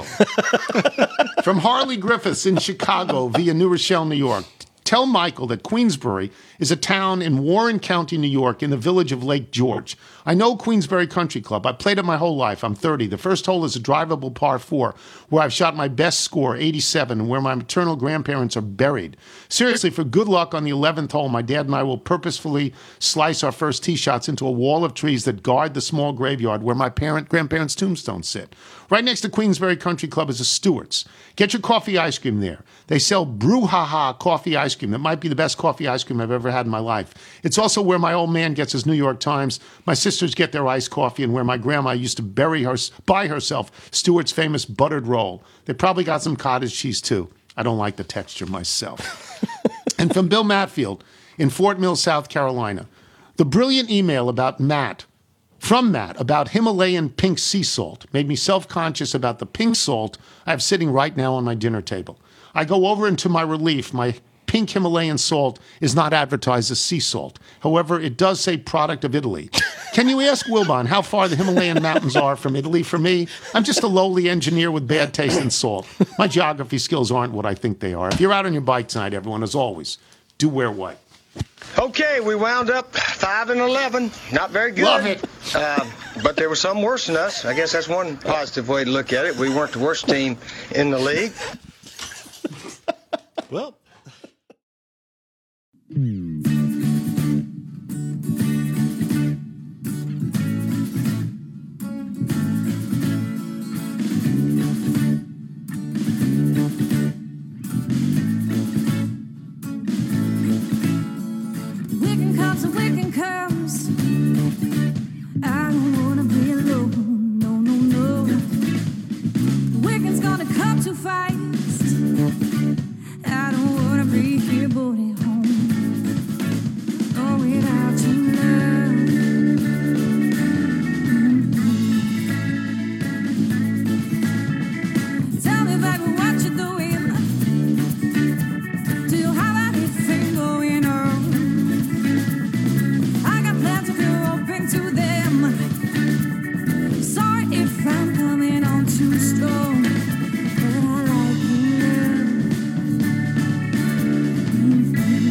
From Harley Griffiths in Chicago via New Rochelle, New York. Tell Michael that Queensbury is a town in Warren County, New York, in the village of Lake George. I know Queensbury Country Club. I played it my whole life. I'm 30. The first hole is a drivable par 4, where I've shot my best score, 87, and where my maternal grandparents are buried. Seriously, for good luck on the 11th hole, my dad and I will purposefully slice our first tee shots into a wall of trees that guard the small graveyard where my grandparents' tombstones sit. Right next to Queensbury Country Club is a Stewart's. Get your coffee ice cream there. They sell Brouhaha coffee ice cream. That might be the best coffee ice cream I've ever had in my life. It's also where my old man gets his New York Times, my sisters get their iced coffee, and where my grandma used to buy herself Stewart's famous buttered roll. They probably got some cottage cheese, too. I don't like the texture myself. And from Bill Matfield in Fort Mill, South Carolina. The brilliant email from Matt about Himalayan pink sea salt made me self-conscious about the pink salt I have sitting right now on my dinner table. I go over, and to my relief, my pink Himalayan salt is not advertised as sea salt. However, it does say product of Italy. Can you ask Wilbon how far the Himalayan mountains are from Italy? For me, I'm just a lowly engineer with bad taste in salt. My geography skills aren't what I think they are. If you're out on your bike tonight, everyone, as always, do wear white. Okay, we wound up 5-11. Not very good. Love it. But there was some worse than us. I guess that's one positive way to look at it. We weren't the worst team in the league. Well. Wigan comes. I don't wanna be alone. No, no, no. Wigan's gonna come too fast. I don't wanna be here, but at home. Oh, without you, love. Tell me, baby, what you doing? Do you have anything going on? To them. Sorry if I'm coming on too strong, but I like you, love.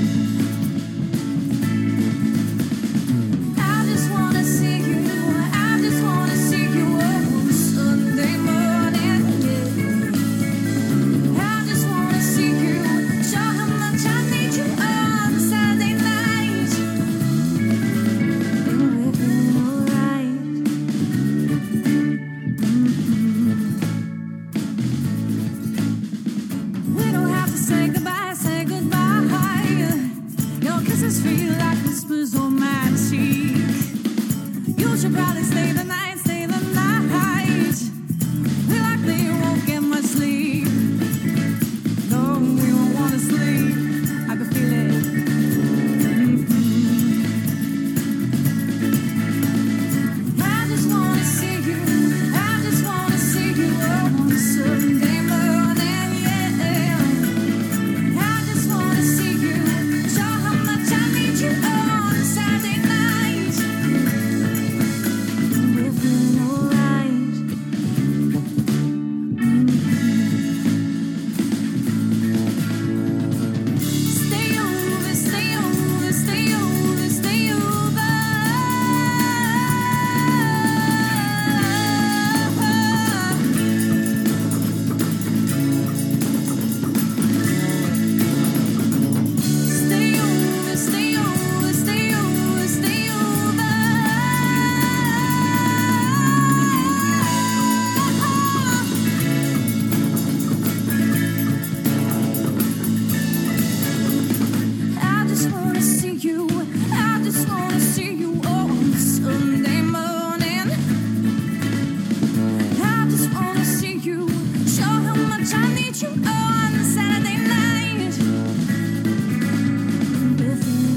much I need you on a Saturday night. We're feeling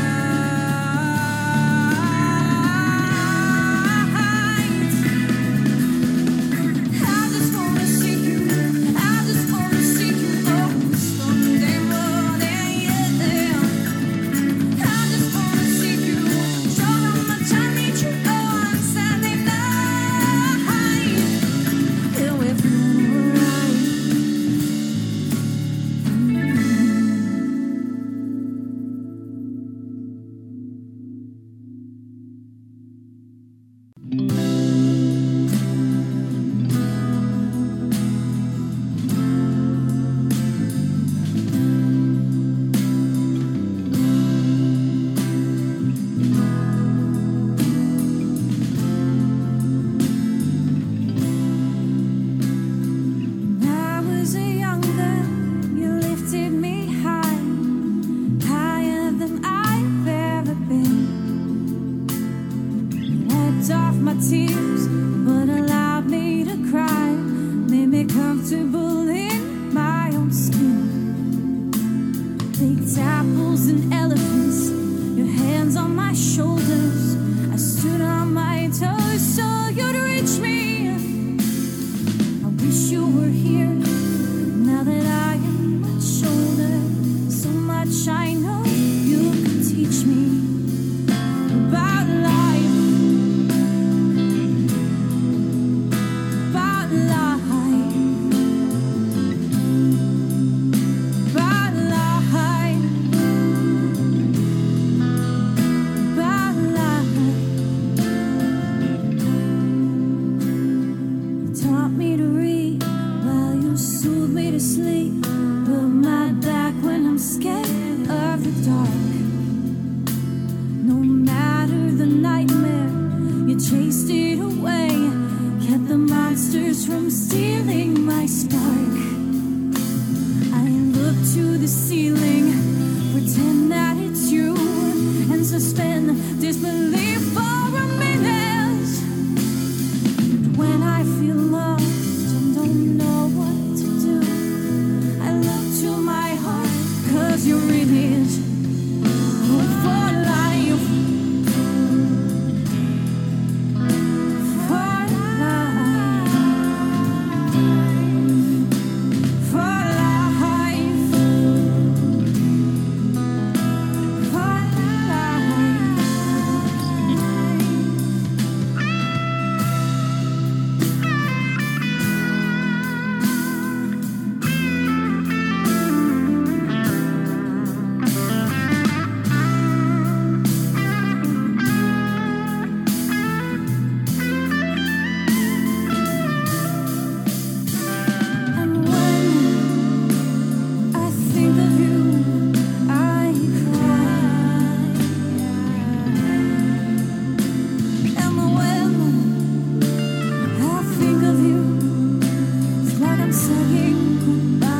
alright. I just wanna see you. I just wanna see you. Oh, Sunday morning, yeah. I just wanna see you. Show how much I need you on Saturday night. Yeah, we're feeling alright. When I was a young girl, you lifted me high, higher than I've ever been. You wiped off my tears, but allowed me to cry, made me comfortable in my own skin. Baked apples and elephants, your hands on my shoulders. I stood on my toes so you'd reach me. I wish you were here now that I am much older. So much I know you could teach me about life, about life, about life, about life. You taught me to read while you soothed me to sleep. Put my back when I'm scared of the dark. No matter the nightmare, you chased it away. Kept the monsters from stealing my spark. I look to the ceiling, pretend that it's you, and suspend disbelief for a minute. When I feel lost and don't know what to do, I look to my heart, 'cause you're in it. Oh, for life, for life, for life, for life. And when I think of you, I cry. And when I think of you, it's like I'm saying goodbye.